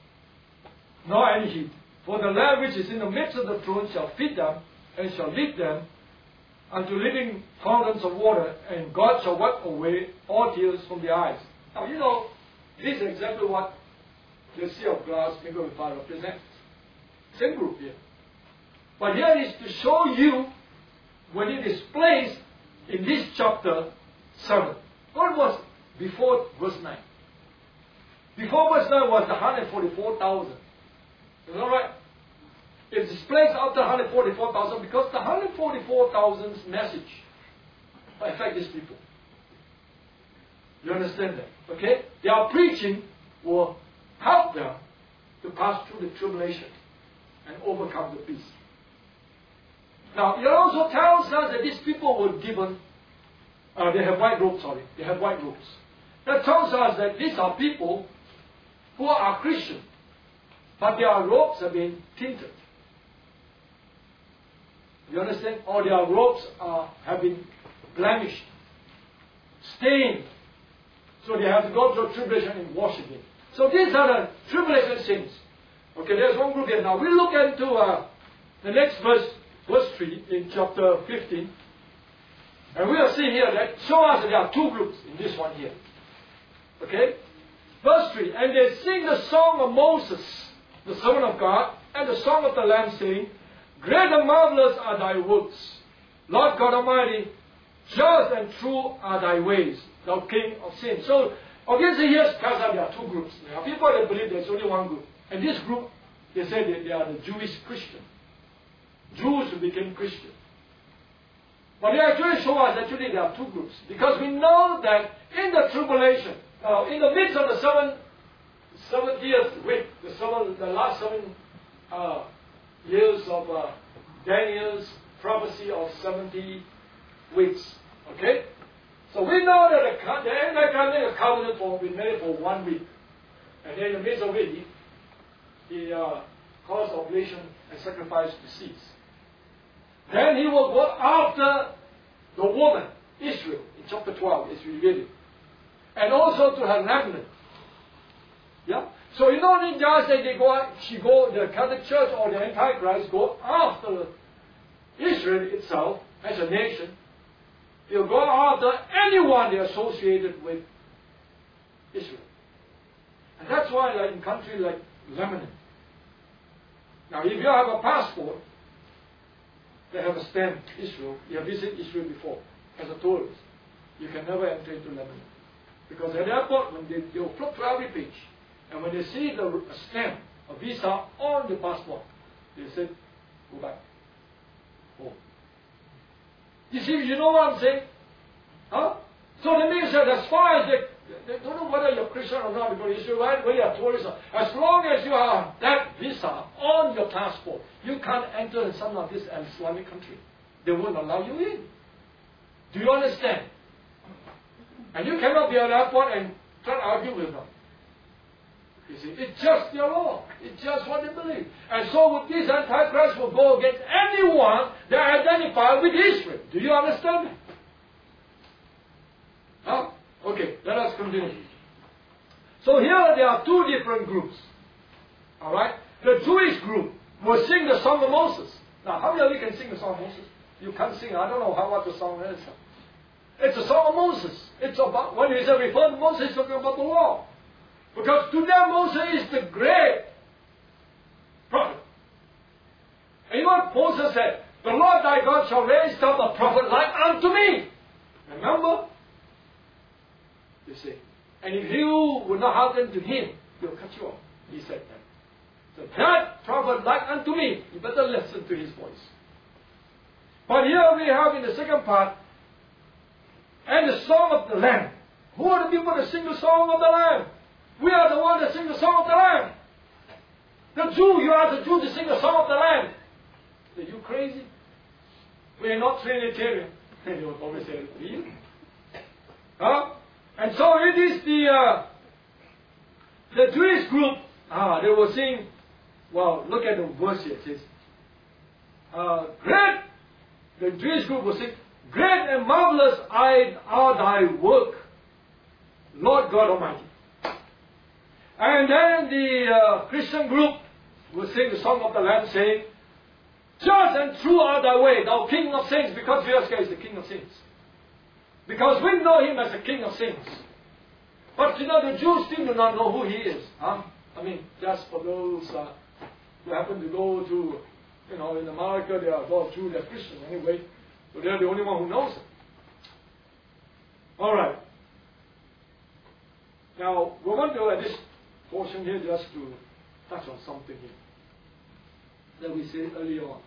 nor any heat. For the Lamb which is in the midst of the throne shall feed them, and shall lead them unto living fountains of water, and God shall wipe away all tears from their eyes. Now, you know, this is exactly what the sea of glass mingled with fire represents. Same group here. But here is to show you when it is placed in this chapter seven. What was before verse nine? Before verse nine was the one hundred forty-four thousand. Is that right? It is placed after one hundred forty-four thousand because the one hundred forty-four thousand's message will affect these people. You understand that? Okay? Their preaching will help them to pass through the tribulation and overcome the beast. Now, it also tells us that these people were given, uh, they have white robes, sorry, they have white robes. That tells us that these are people who are Christian, but their robes have been tinted. You understand? Or their robes are, have been blemished, stained. So they have to go through tribulation and wash again. So these are the tribulation sins. Okay, there's one group here. Now we look into uh, the next verse, verse three in chapter fifteen. And we are seeing here that show us that there are two groups in this one here. Okay? Verse three, and they sing the song of Moses, the servant of God, and the song of the Lamb, saying, Great and marvelous are thy works, Lord God Almighty, just and true are thy ways, thou King of sin. So, obviously here tells us there are two groups. There are people that believe there's only one group. And this group, they say that they are the Jewish Christian. Jews who became Christian. But they actually show us actually there are two groups. Because we know that in the tribulation, uh, in the midst of the seven, seventieth week, the, seven, the last seven uh, years of uh, Daniel's prophecy of seventy weeks. Okay? So we know that the, the Anti-Covenant covenant will be made for one week. And then in the midst of it, he uh, caused oblation and sacrifice to cease. Then he will go after the woman, Israel, in chapter twelve, as we read it. And also to her remnant. Yeah? So you don't need just that they go, she go, the Catholic Church or the Antichrist go after Israel itself as a nation. They'll go after anyone they associated with Israel. And that's why, like in countries like Lebanon. Now, if you have a passport, they have a stamp, Israel. You have visited Israel before as a tourist. You can never enter into Lebanon. Because at the airport, when they, they'll flip to every page. And when they see the a stamp, a visa on the passport, They said, go back home. You see, you know what I'm saying? Huh? So the means that as far as they, they don't know whether you're Christian or not, because you say, right, when you're a tourist, as long as you have that visa on your passport, you can't enter in some of this Islamic country. They won't allow you in. Do you understand? And you cannot be at the airport and try to argue with them. You see, it's just their law. It's just what they believe. And so with this, Antichrist will go against anyone that identifies with Israel. Do you understand me? Huh? Okay, let us continue. So here there are two different groups. Alright? The Jewish group will sing the Song of Moses. Now, how many of you can sing the Song of Moses? You can't sing. I don't know how what the song is. It's the Song of Moses. It's about, when he said refer to Moses, he's talking about the law. Because to them Moses is the great prophet. And you know what Moses said? The Lord thy God shall raise up a prophet like unto me. Remember? You see. And if you will not hearken to him, he'll cut you off. He said that. So that prophet like unto me, you better listen to his voice. But here we have in the second part, and the song of the Lamb. Who are the people that sing the song of the Lamb? We are the ones that sing the song of the Lamb. The Jew, you are the Jew to sing the song of the Lamb. Are you crazy? We are not Trinitarian. They will probably say, are you? Huh? And so it is the uh, the Jewish group. Ah, they will sing. Well, look at the verse here. It says, uh, "Great." The Jewish group will sing, "Great and marvelous are thy work, Lord God Almighty." And then the uh, Christian group will sing the song of the Lamb, saying, "Just and true are thy way, thou King of saints," because Jesus is the King of saints. Because we know him as the King of saints. But you know, the Jews still do not know who he is. Huh? I mean, just for those uh, who happen to go to, you know, in America, there are a lot of Jews that are Christian anyway. So they're the only one who knows him. All right. Now, we want to, at this portion here, just to touch on something here that we said earlier on.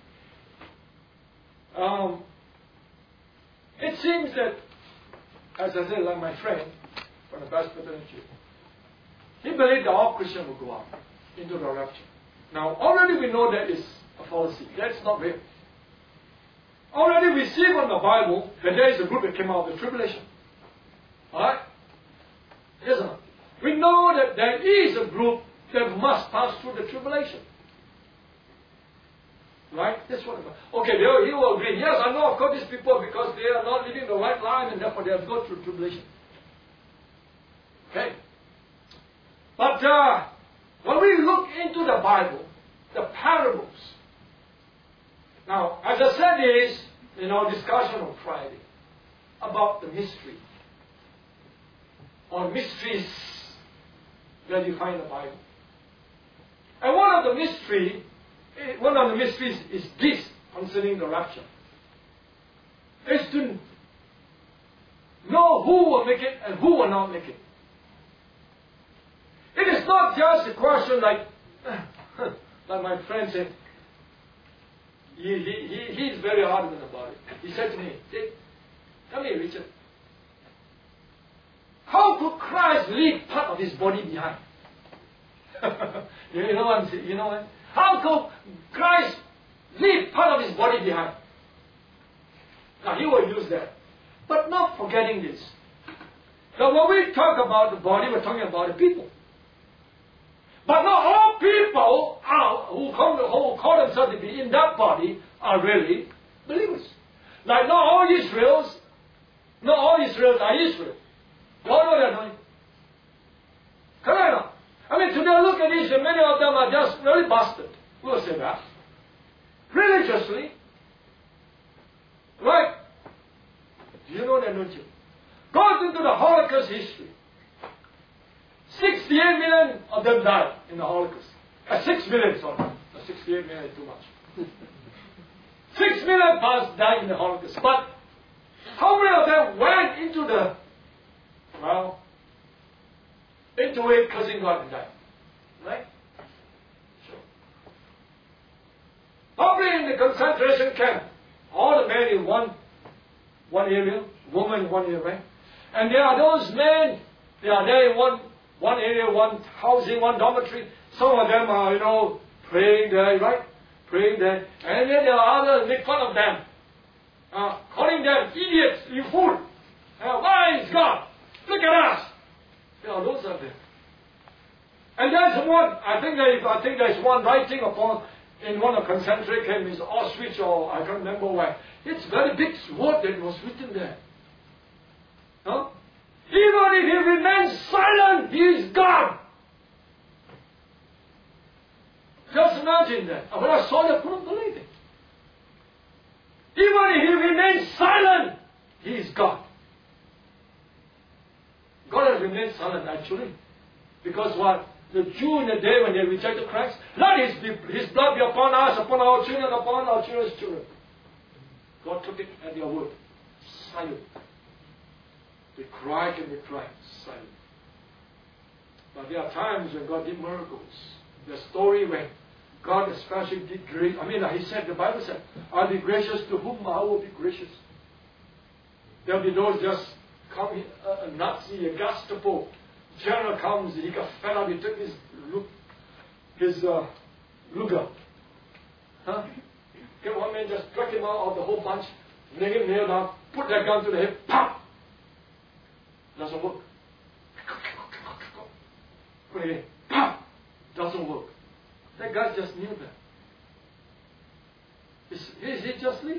Um, it seems that, as I said, like my friend from the Presbyterian Church, he believed that all Christians will go up into the rapture. Now, already we know that is a fallacy. That's not real. Already we see from the Bible that there is a group that came out of the tribulation. Alright? Isn't it? We know that there is a group that must pass through the tribulation. Right? That's what. Okay, they, he will agree. Yes, I know, of course, these people, because they are not living the right life, and therefore they have to go through tribulation. Okay? But uh, when we look into the Bible, the parables. Now, as I said, is in our discussion on Friday about the mystery, or mysteries that you find in the Bible. And one of the mystery, one of the mysteries is this concerning the rapture. Is to know who will make it and who will not make it. It is not just a question like, like my friend said, he, he, he, he is very adamant about it. He said to me, tell me, Richard, how could Christ leave part of his body behind? you know what I'm saying? You know what? How could Christ leave part of his body behind? Now he will use that. But not forgetting this. Now when we talk about the body, we're talking about the people. But not all people are, who, come, who call themselves to be in that body are really believers. Like not all Israels, not all Israels are Israel. You all know that, don't you? Correct or not? I mean, today look at Israel, many of them are just really busted. We'll say that. Religiously. Right? Do you know that, don't you? Goes into the Holocaust history. sixty-eight million of them died in the Holocaust. Uh, six million, sorry. Uh, sixty-eight million is too much. Six million plus died in the Holocaust. But how many of them went into the, well, into it cursing God and died? Right? Sure. Probably in the concentration camp, all the men in one, one area, women in one area, right? And there are those men, they are there in one, one area, one housing, one dormitory. Some of them are, you know, praying there, right? Praying there. And then there are others make fun of them. Uh, calling them idiots, you fool. Uh, why is God? Look at us. There are those are there. And there's one, I think there is, I think there's one writing upon, in one of concentric camps, Auschwitz or I can't remember where. It's very big word that was written there. Huh? Even if he remains silent, he is God. Just imagine that. And when I saw that, I couldn't believe it. Even if he remains silent, he is God. God has remained silent actually. Because what? The Jew in the day when they rejected Christ, let his, his blood be upon us, upon our children, upon our children's children. God took it at their word. Silent. They cried and they cried. Silent. But there are times when God did miracles. The story when God especially did great. I mean, he said, the Bible said, I'll be gracious to whom I will be gracious. There'll be those just come, a, a Nazi, a Gestapo general comes, he got fed up, he took his his uh, Luger. Huh? Get one man, just pluck him out of the whole bunch, make him nailed down, put that gun to the head, pop! Doesn't work. Put it in, pop! Doesn't work. That guy just knew that. Is, is it just sleep?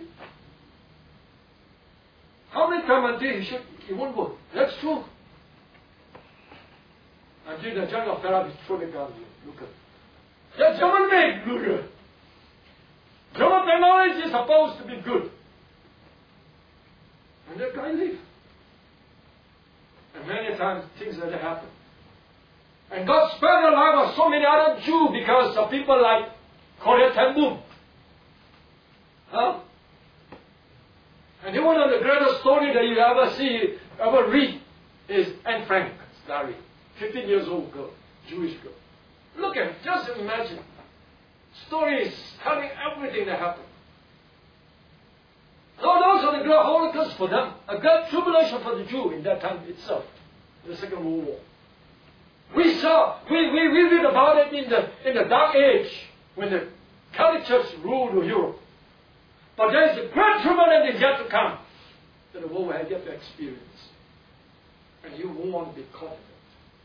How many times a day he should, it won't work? That's true. Until the general fell out, he threw the gun. Look at that's German made Luger. German technology is supposed to be good. And that guy lived. And many times things like that happen. And God spared the life of so many other Jews because of people like Corrie ten Boom. Huh? And the one of the greatest story that you ever see, ever read, is Anne Frank's diary. fifteen years old girl, Jewish girl. Look at it, just imagine. Stories telling everything that happened. So those are the great Holocaust for them. A great tribulation for the Jew in that time itself. In the Second World War. We saw, we, we, we read about it in the, in the Dark Age, when the Catholic Church ruled Europe. But there is a great tribulation that is yet to come, that the world will have yet to experience. And you won't want to be caught in it.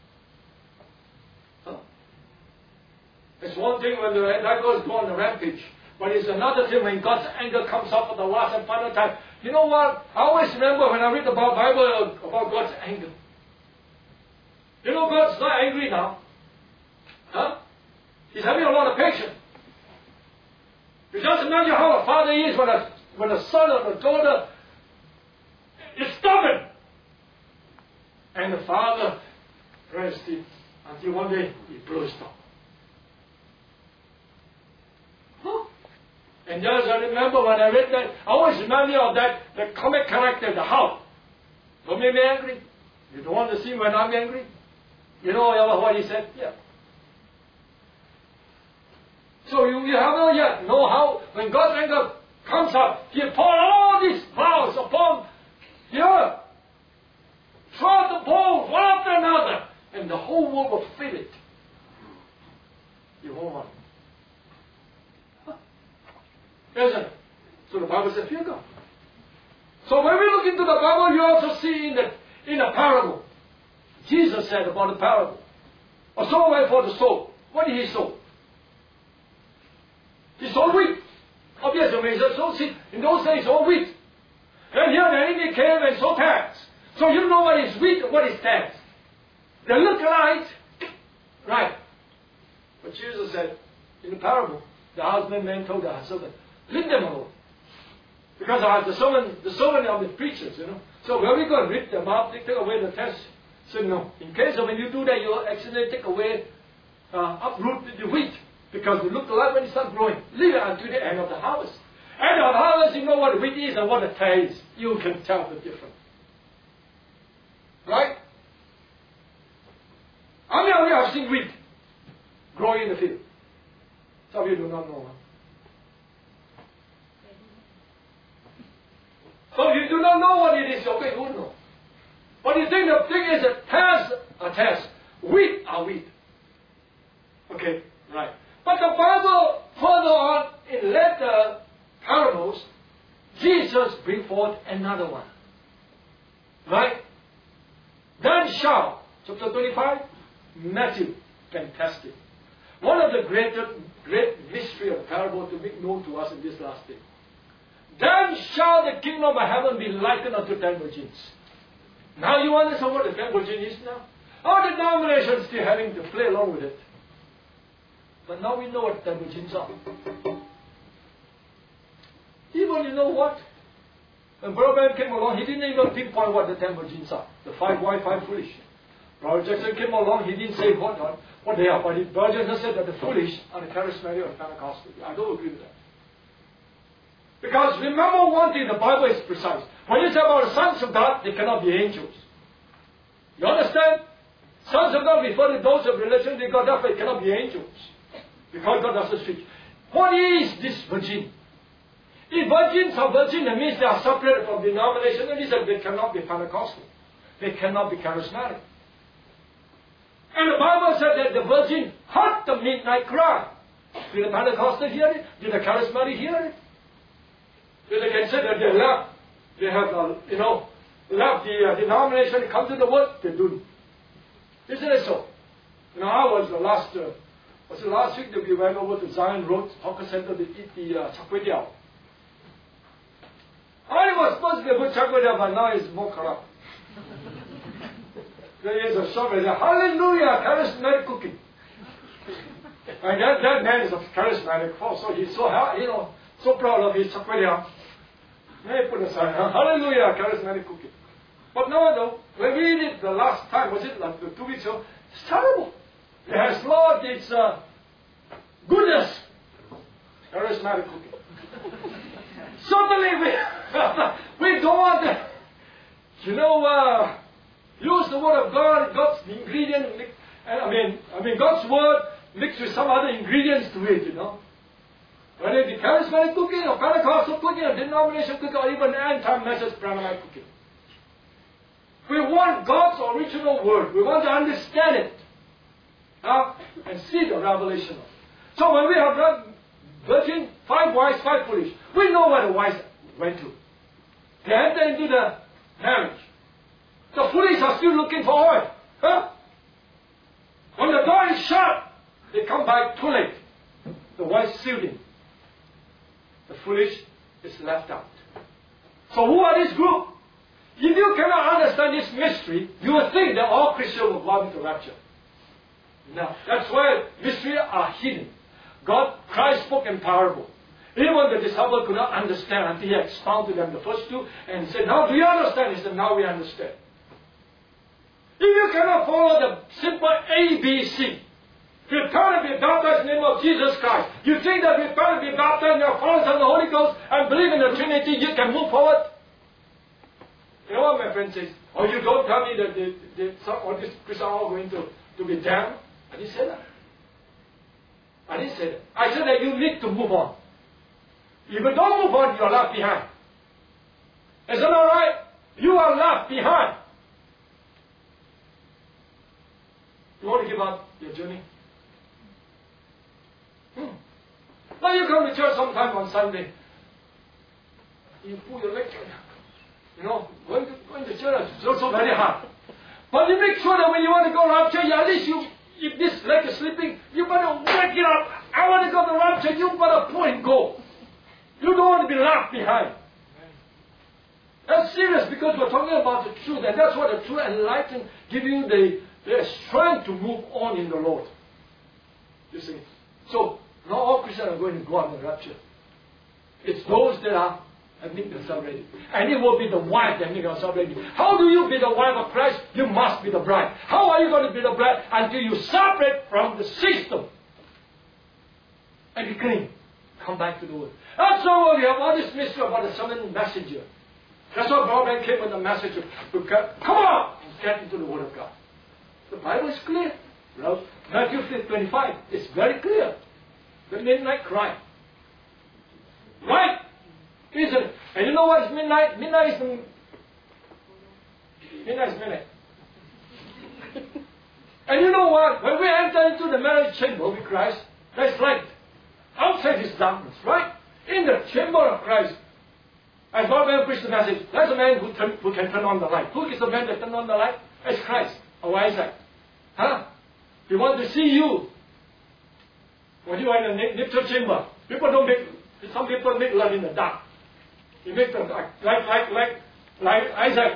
Huh? It's one thing when the Antichrist go on the rampage, but it's another thing when God's anger comes up for the last and final time. You know what? I always remember when I read about Bible about God's anger. You know God's not angry now. Huh? He's having a lot of patience. You just imagine how a father is when a, when a son or a daughter is stubborn. And the father rests it until one day he blows up. Huh? And just I remember when I read that, I always remind me of that, the comic character, the Hulk. Don't make me angry. You don't want to see when I'm angry? You know what he said? Yeah. So you, you haven't yet know how, when God's anger comes up, He pour all these vows upon the earth. Throw the balls one after another, and the whole world will feel it. You won't want it. Huh? Isn't it? So the Bible says, fear God. So when we look into the Bible, you also see in the, in the parable, Jesus said about the parable, a sower went for the soul. What did he sow? He sowed wheat. Obviously, when he sowed seed, in those days, all wheat. And here the enemy came and sowed tares. So you know what is wheat and what is tares. They look alike, right? But Jesus said, in the parable, the husbandman told the servant, leave them alone. Because uh, the servant, the servant are the preachers, you know. So when we go and rip them up, they take away the tares. So no, in case of when you do that, you'll accidentally take away, uh, uproot the wheat. Because they look alike when it starts growing. Leave it until the end of the harvest. End of the harvest, you know what the wheat is and what the tare is. You can tell the difference. Right? How many of you have seen wheat growing in the field? Some of you do not know. Huh? So if you do not know what it is, okay, you won't know. But you think the thing is a test, a test. Wheat are wheat. Okay, right. But the Bible, further on in later parables, Jesus brings forth another one. Right? Then shall, chapter twenty-five, Matthew, fantastic. One of the greatest, great mystery of parable to make known to us in this last day. Then shall the kingdom of heaven be likened unto ten virgins. Now you understand what the ten virgins is now? Our denomination is still having to play along with it. But now we know what ten virgins are. Even you know what? When Brother came along, he didn't even pinpoint what the ten virgins are. The five wise, five foolish. Brother Jackson came along, he didn't say what, what they are. But he, Brother Jackson said that the foolish are the charismatic or Pentecostal. I don't agree with that. Because remember one thing, the Bible is precise. When you say about the sons of God, they cannot be angels. You understand? Sons of God refer to those of relation to God, therefore it cannot be angels. Because God doesn't speak. What is this virgin? If virgins are virgin, that means they are separated from denomination. That means that they cannot be Pentecostal. They cannot be charismatic. And the Bible said that the virgin heard the midnight cry. Did the Pentecostal hear it? Did the charismatic hear it? Did they consider that they left? They have, uh, you know, left the uh, denomination, come to the word? They don't. Isn't it so? You know, I was the last, uh, was the last week that we went over to Zion Road Hawker Center to eat the uh, char kway teow. I was supposed to be a good char kway teow, but now it's more corrupt. There is a shop that says, hallelujah, charismatic cooking. And that, that man is a charismatic force, so he's so, you know, so proud of his char kway teow. May put aside, hallelujah, charismatic cooking. But no, no, when we did it the last time, was it like two weeks ago? It's terrible. It has lost its uh, goodness. Charismatic cooking. Suddenly we, we don't want to, you know, uh, use the word of God, God's ingredient, I mean, I mean God's word mixed with some other ingredients to it, you know. Whether it be charismatic cooking or Pentecostal cooking or denomination cooking or even anti-message Brahmanite cooking. We want God's original word. We want to understand it. Uh, and see the revelation of it. So when we have read virgin, five wise, five foolish, we know where the wise went to. They entered into the marriage. The foolish are still looking for oil. Huh? When the door is shut, they come back too late. The wise sealed in. The foolish is left out. So who are this group? If you cannot understand this mystery, you will think that all Christians will go into rapture. No. That's why mysteries are hidden. God, Christ spoke in parable. Even the disciples could not understand until He expounded them the first two and said, now do you understand? He said, now we understand. If you cannot follow the simple A B C, repent and be baptized in the name of Jesus Christ, you think that repent and be baptized in the followers of the Holy Ghost and believe in the Trinity, you can move forward? You know what my friend says? Oh, you don't tell me that they, they, some, all these Christians are all going to, to be damned. I didn't say that. I didn't say that. I said that you need to move on. If you don't move on, you are left behind. Isn't that right? You are left behind. You want to give up your journey? Hmm. Now you come to church sometime on Sunday. You pull your leg. You know, going to, going to church is also very hard. But you make sure that when you want to go to rapture, at least you, if this leg is sleeping, you better wake it up. I want to go to rapture, you better pull and go. You don't want to be left behind. That's serious because we're talking about the truth, and that's what the true enlightenment give you the, the strength to move on in the Lord. You see? So, not all Christians are going to go on the rapture. It's those that are and make themselves ready. And it will be the wife that make themselves ready. How do you be the wife of Christ? You must be the bride. How are you going to be the bride? Until you separate from the system and be clean. Come back to the Word. That's why we have all this mystery about the seventh messenger. That's why Brother came with the message of, come on and get into the Word of God. The Bible is clear. Matthew twenty-five is very clear. The midnight cry. Right? Isn't it? And you know what is midnight? Midnight is midnight is midnight. And you know what? When we enter into the marriage chamber with Christ, there's light. Outside is darkness, right? In the chamber of Christ, as one man preached the message, there's a man who, turn, who can turn on the light. Who is the man that turn on the light? It's Christ, our Isaac. Huh? He wants to see you. When you are in a nuptial chamber, people don't make, some people make love in the dark. You make them like, like, like, like, like Isaac.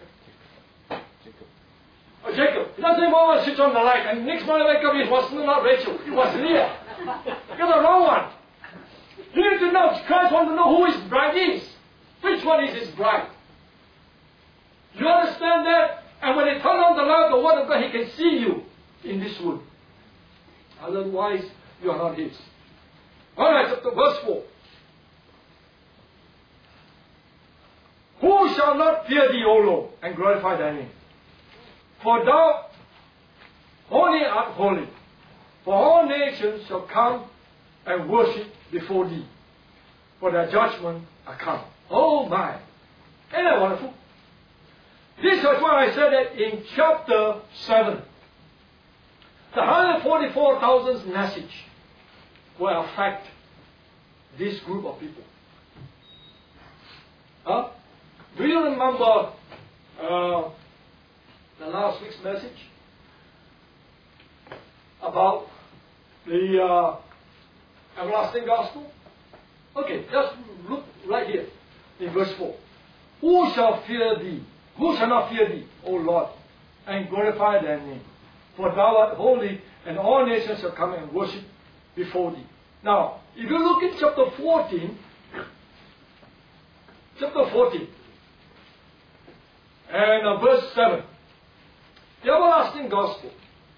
Or Jacob. He doesn't want to switch on the light. And next morning wake up, it was not Rachel. It was Leah. You're the wrong one. You need to know. Christ wants to know who his bride is. Which one is his bride? You understand that? And when they turn on the light, the word of God, he can see you in this wood. Otherwise, you are not his. Alright, chapter verse four. Who shall not fear thee, O Lord, and glorify thy name? For thou only art holy. For all nations shall come and worship before thee. For thy judgment are come. Oh my! Isn't that wonderful? This is why I said that in chapter seven. The one hundred forty-four thousand's message will affect this group of people. Huh? Do you remember uh, the last week's message about the uh, everlasting gospel? Okay, just look right here in verse four. Who shall fear thee? Who shall not fear thee, O Lord, and glorify thy name? For thou art holy, and all nations shall come and worship before thee. Now, if you look at chapter fourteen, chapter fourteen, and uh, verse seven, the everlasting gospel.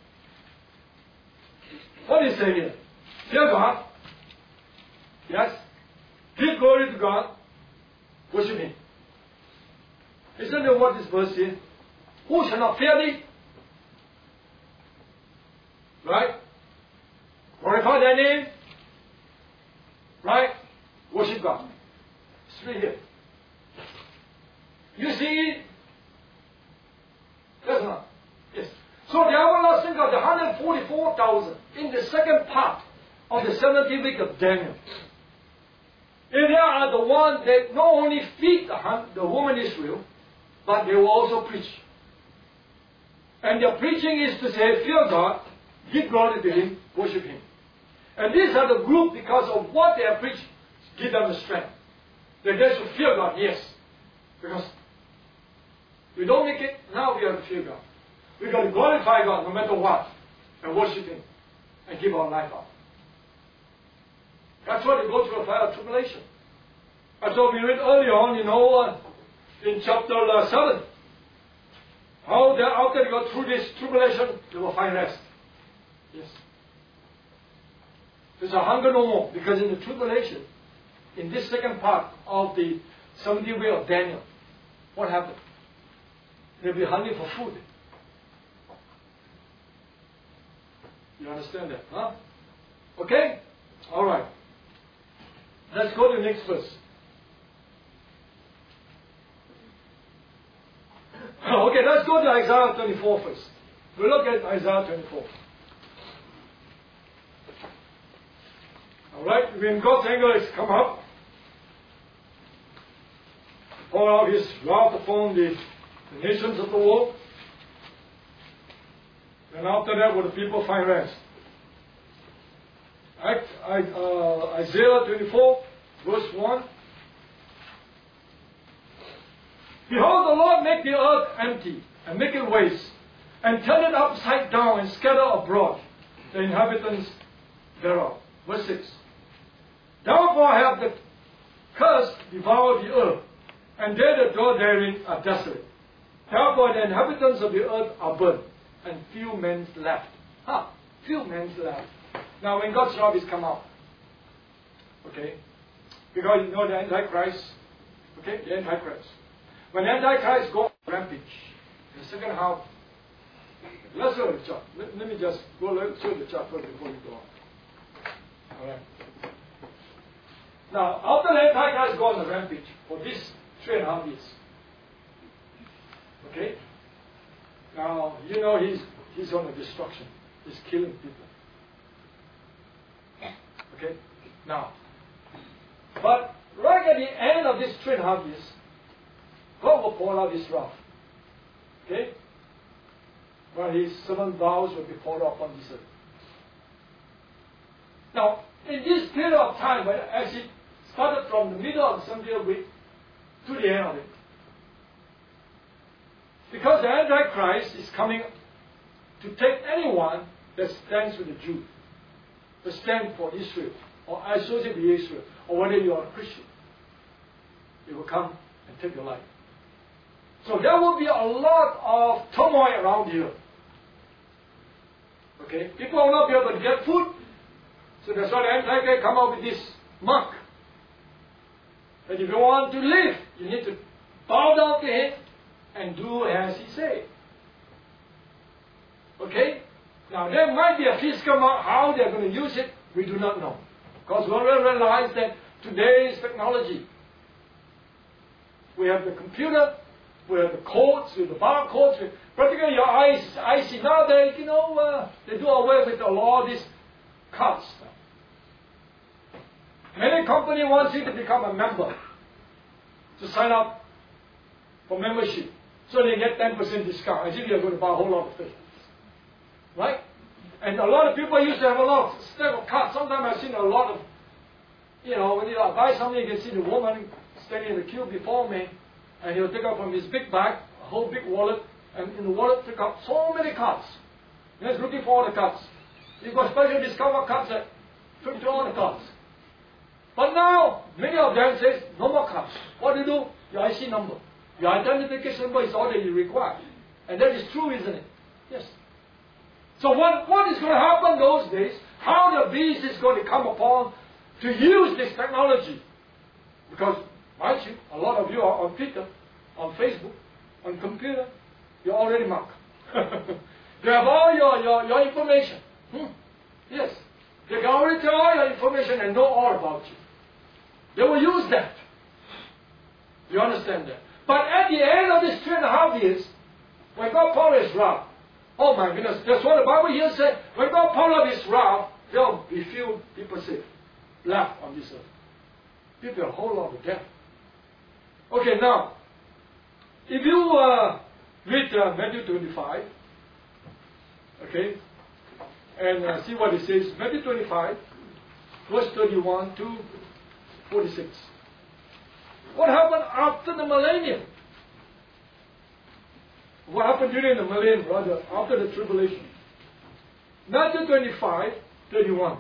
What is it here? Fear God. Yes. Give glory to God. Worship Him. Isn't that what this verse is? Who shall not fear thee? Right? Glorify thy name. Right? Worship God. It's right here. You see it? Yes or not? Yes. So the everlasting God, the one hundred forty-four thousand, in the second part of the seventieth week of Daniel, and they are the ones that not only feed the, the woman Israel, but they will also preach. And their preaching is to say, fear God, give glory to Him, worship Him. And these are the group, because of what they have preached, give them the strength. That they should fear God, yes. Because we don't make it, now we have to fear God. We've got to glorify God no matter what, and worship Him, and give our life up. That's why they go through a fire of tribulation. That's what we read earlier on, you know, uh, in chapter uh, seven. How they, after they go through this tribulation, they will find rest. Yes. There's a hunger no more, because in the tribulation, in this second part of the seventieth week of Daniel, what happened? They'll be hungry for food. You understand that, huh? Okay? Alright. Let's go to the next verse. Okay, let's go to Isaiah twenty-four first. We'll look at Isaiah twenty-four. Alright, when God's anger has come up, pour out His wrath upon the, the nations of the world, and after that, will the people find rest? Act, I, uh, Isaiah twenty-four, verse one. Behold, the Lord make the earth empty, and make it waste, and turn it upside down, and scatter abroad the inhabitants thereof. Verse six. Therefore have the curse devoured the earth, and they that dwell therein are desolate. Therefore the inhabitants of the earth are burnt, and few men left. Huh, few men left. Now when God's wrath is come out, okay, because you know the Antichrist, okay, the Antichrist. When the Antichrist goes rampage, the second half, let's show the chart. Let, let me just go show the chart first before we go on. Alright. Now, after the Antichrist goes on a rampage for this three and a half years. Okay? Now, you know he's, he's on a destruction. He's killing people. Okay? Now, but right at the end of this three and a half years, God will pour out his wrath. Okay? But his seven vows will be poured out upon this earth. Now, in this period of time, but as it started from the middle of the seventieth week to the end of it, because the Antichrist is coming to take anyone that stands with the Jew, that stands for Israel, or associate with Israel, or whether you are a Christian, he will come and take your life. So there will be a lot of turmoil around here. Okay? People will not be able to get food. So that's why the Antichrist come out with this mark. That if you want to live, you need to bow down to him and do as he said. Okay? Now there might be a physical mark. How they're going to use it, we do not know. Because we already realize that today's technology, we have the computer, we have the codes, we have the barcodes, we, practically your eyes, I see now they, you know, uh, they do away with a lot of these cards. Many company wants you to become a member, to sign up for membership, so they get ten percent discount, as if you're going to buy a whole lot of things. Right? And a lot of people used to have a lot of stack of cards. Sometimes I've seen a lot of, you know, when you buy something, you can see the woman standing in the queue before me, and he'll take out from his big bag, a whole big wallet, and in the wallet take out so many cards. And he's looking for all the cards. He's got special discount cards that fit to all the cards. But now, many of them say, no more cards. What do you do? Your I C number. Your identification number is all that you require. And that is true, isn't it? Yes. So what, what is going to happen those days? How the beast is going to come upon to use this technology? Because, mind you, a lot of you are on Twitter, on Facebook, on computer. You're already marked. You have all your, your, your information. Hmm. Yes. They can already tell all your information and know all about you. They will use that. You understand that? But at the end of this three and a half years, when God poured his wrath, oh my goodness, that's what the Bible here said. When God poured out his wrath, there will be few people saved, left on this earth. People a whole lot of death. Okay, now, if you uh, read uh, Matthew twenty-five, okay, and uh, see what it says, Matthew twenty-five, verse thirty-one to forty-six. What happened after the millennium? What happened during the millennium, brother, after the tribulation? Matthew twenty-five, thirty-one.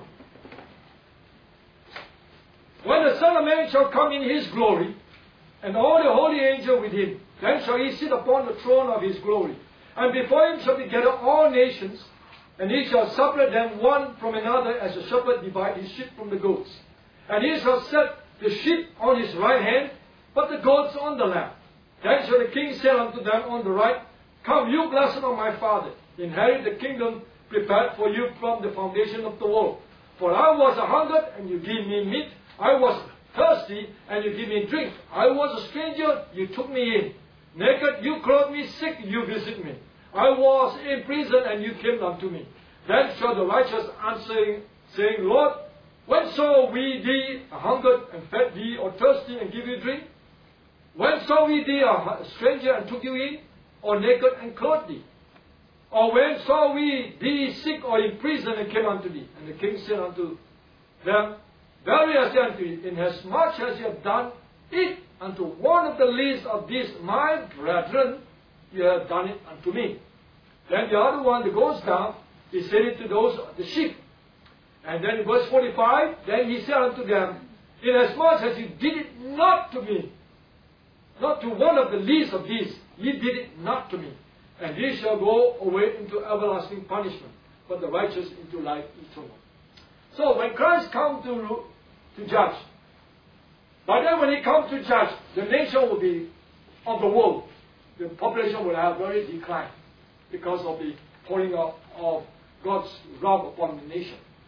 When the Son of Man shall come in his glory, and all the holy angels with him, then shall he sit upon the throne of his glory. And before him shall be gathered all nations, and he shall separate them one from another, as a shepherd divides his sheep from the goats. And he shall set the sheep on his right hand, but the goats on the left. Then shall the king say unto them on the right, Come, you blessed of my Father, inherit the kingdom prepared for you from the foundation of the world. For I was a hungered, and you gave me meat. I was thirsty, and you gave me drink. I was a stranger, you took me in. Naked, you clothed me. Sick, you visited me. I was in prison, and you came unto me. Then shall the righteous answer, saying, Lord, when saw we thee a hungered, and fed thee, or thirsty, and give you drink? When saw we thee a stranger, and took you in? Or naked, and clothed thee? Or when saw we thee sick, or in prison, and came unto thee? And the king said unto them, Verily I say unto you, inasmuch as you have done it unto one of the least of these my brethren, you have done it unto me. Then the other one that goes down, he said it to those the sheep. And then in verse forty-five, then he said unto them, Inasmuch as you did it not to me, not to one of the least of these, ye did it not to me. And ye shall go away into everlasting punishment, but the righteous into life eternal. So when Christ comes to, to judge, by then when he comes to judge, the nation will be of the world. The population will have very declined because of the pouring out of God's wrath upon the nation.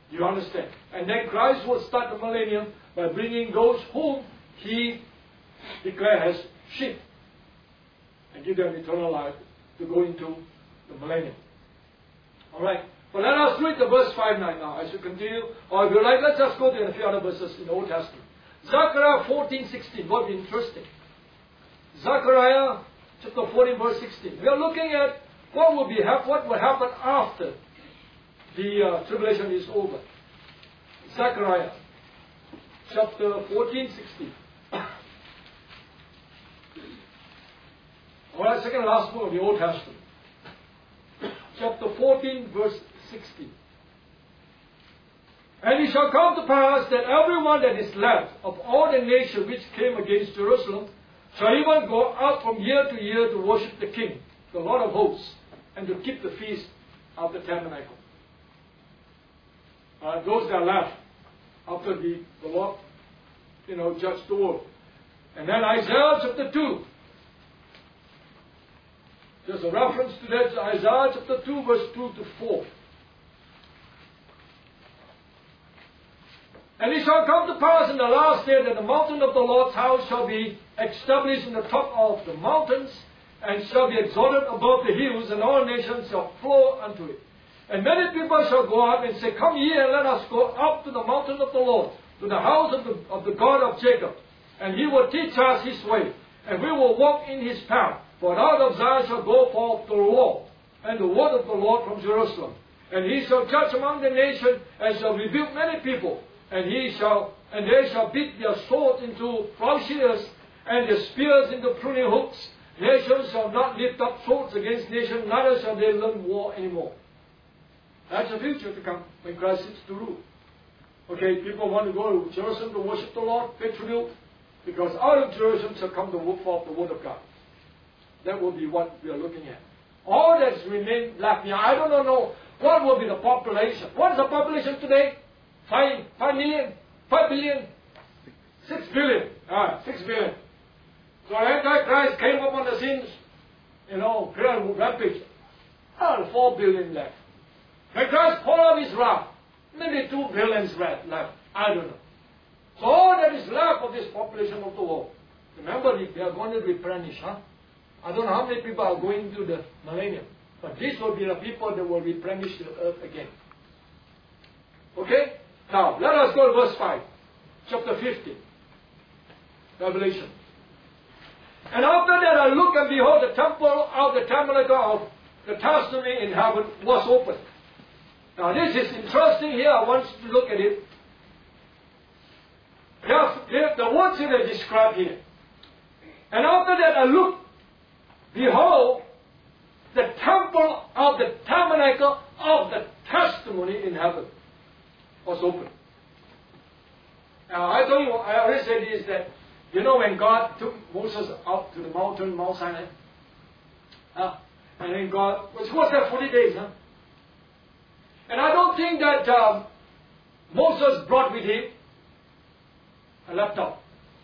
You understand? And then Christ will start the millennium by bringing those whom He declared as sheep and give them eternal life to go into the millennium. Alright, but let us read the verse five nine now as we continue. Or if you like, let's just go to a few other verses in the Old Testament. Zechariah fourteen sixteen, what is interesting. Zechariah chapter fourteen verse sixteen. We are looking at what will be what will happen after the uh, tribulation is over. Zechariah chapter fourteen sixteen. Alright, second last book of the Old Testament. Chapter fourteen, verse sixteen. And it shall come to pass that everyone that is left of all the nations which came against Jerusalem shall even go out from year to year to worship the King, the Lord of hosts, and to keep the feast of the tabernacle. Uh, those that are left after the, the Lord, you know, judged the world. And then Isaiah chapter two. There's a reference to that, Isaiah chapter two, verse two to four. And it shall come to pass in the last day that the mountain of the Lord's house shall be established in the top of the mountains, and shall be exalted above the hills, and all nations shall flow unto it. And many people shall go up and say, Come ye, and let us go up to the mountain of the Lord, to the house of the, of the God of Jacob. And He will teach us His way, and we will walk in His path. For out of Zion shall go forth the law, and the word of the Lord from Jerusalem. And He shall judge among the nations, and shall rebuke many people. And he shall, and they shall beat their swords into plowshares, and their spears into pruning hooks. Nations shall not lift up swords against nations, neither shall they learn war anymore. That's the future to come, when Christ sits to rule. Okay, people want to go to Jerusalem to worship the Lord, they tribute, because out of Jerusalem shall come the word forth the word of God. That will be what we are looking at. All that's remained left behind. I don't know what will be the population. What is the population today? Five, five million, five billion, six billion. Ah, six billion. So Antichrist came up on the scenes, you know, grand rampage. Ah, four billion left. When Christ poured out His wrath, maybe two billions left. I don't know. So all that is left of this population of the world. Remember, they are going to replenish, huh? I don't know how many people are going to the millennium, but these will be the people that will replenish the earth again. Okay? Now, let us go to verse five, chapter fifteen, Revelation. And after that I looked, and behold, the temple of the tabernacle of the testimony in heaven was opened. Now, this is interesting here. I want you to look at it. There's, the words that are described here. And after that I looked, behold, the temple of the tabernacle of the testimony in heaven was open. Now, I told you, I already said this, that, you know, when God took Moses out to the mountain, Mount Sinai, uh, and then God, which was that forty days, huh? And I don't think that um, Moses brought with him a laptop.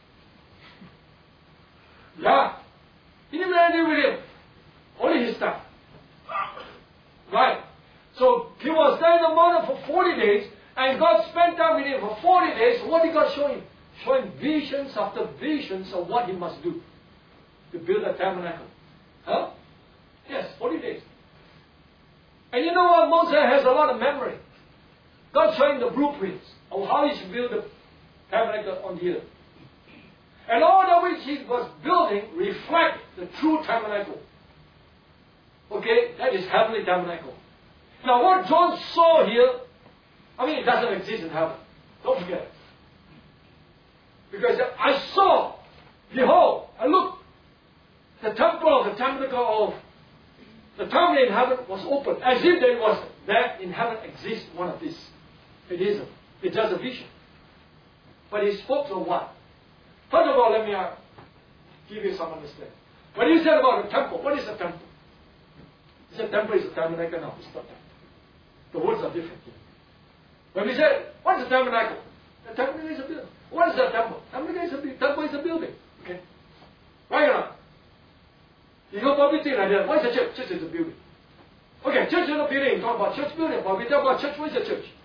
Yeah. He didn't have anything with him. Only his stuff. Right. So he was there in the mountain for forty days, and God spent time with him for forty days. What did God show him? Show him visions after visions of what he must do to build a tabernacle. Huh? Yes, forty days. And you know what? Moses has a lot of memory. God showed him the blueprints of how he should build the tabernacle on the earth. And all that which he was building reflect the true tabernacle. Okay? That is heavenly tabernacle. Now what John saw here, I mean, it doesn't exist in heaven. Don't forget it. Because I saw, behold, I looked, the temple of the tabernacle of the tabernacle in heaven was open, as if there was, there in heaven exists one of these. It isn't. It's just a vision. But he spoke of what? First of all, let me uh, give you some understanding. When he said about the temple, what is a temple? He said temple is a tabernacle. No, it's not that. The words are different here. When we say, what is a tabernacle? The tabernacle is a building. What is a temple? Tabernacle is a, temple is a building. Okay? Right or not? You know, probably think like that. What is a church? Church is a building. Okay, church is a building. You talk about church building, but we talk about church. What is a church?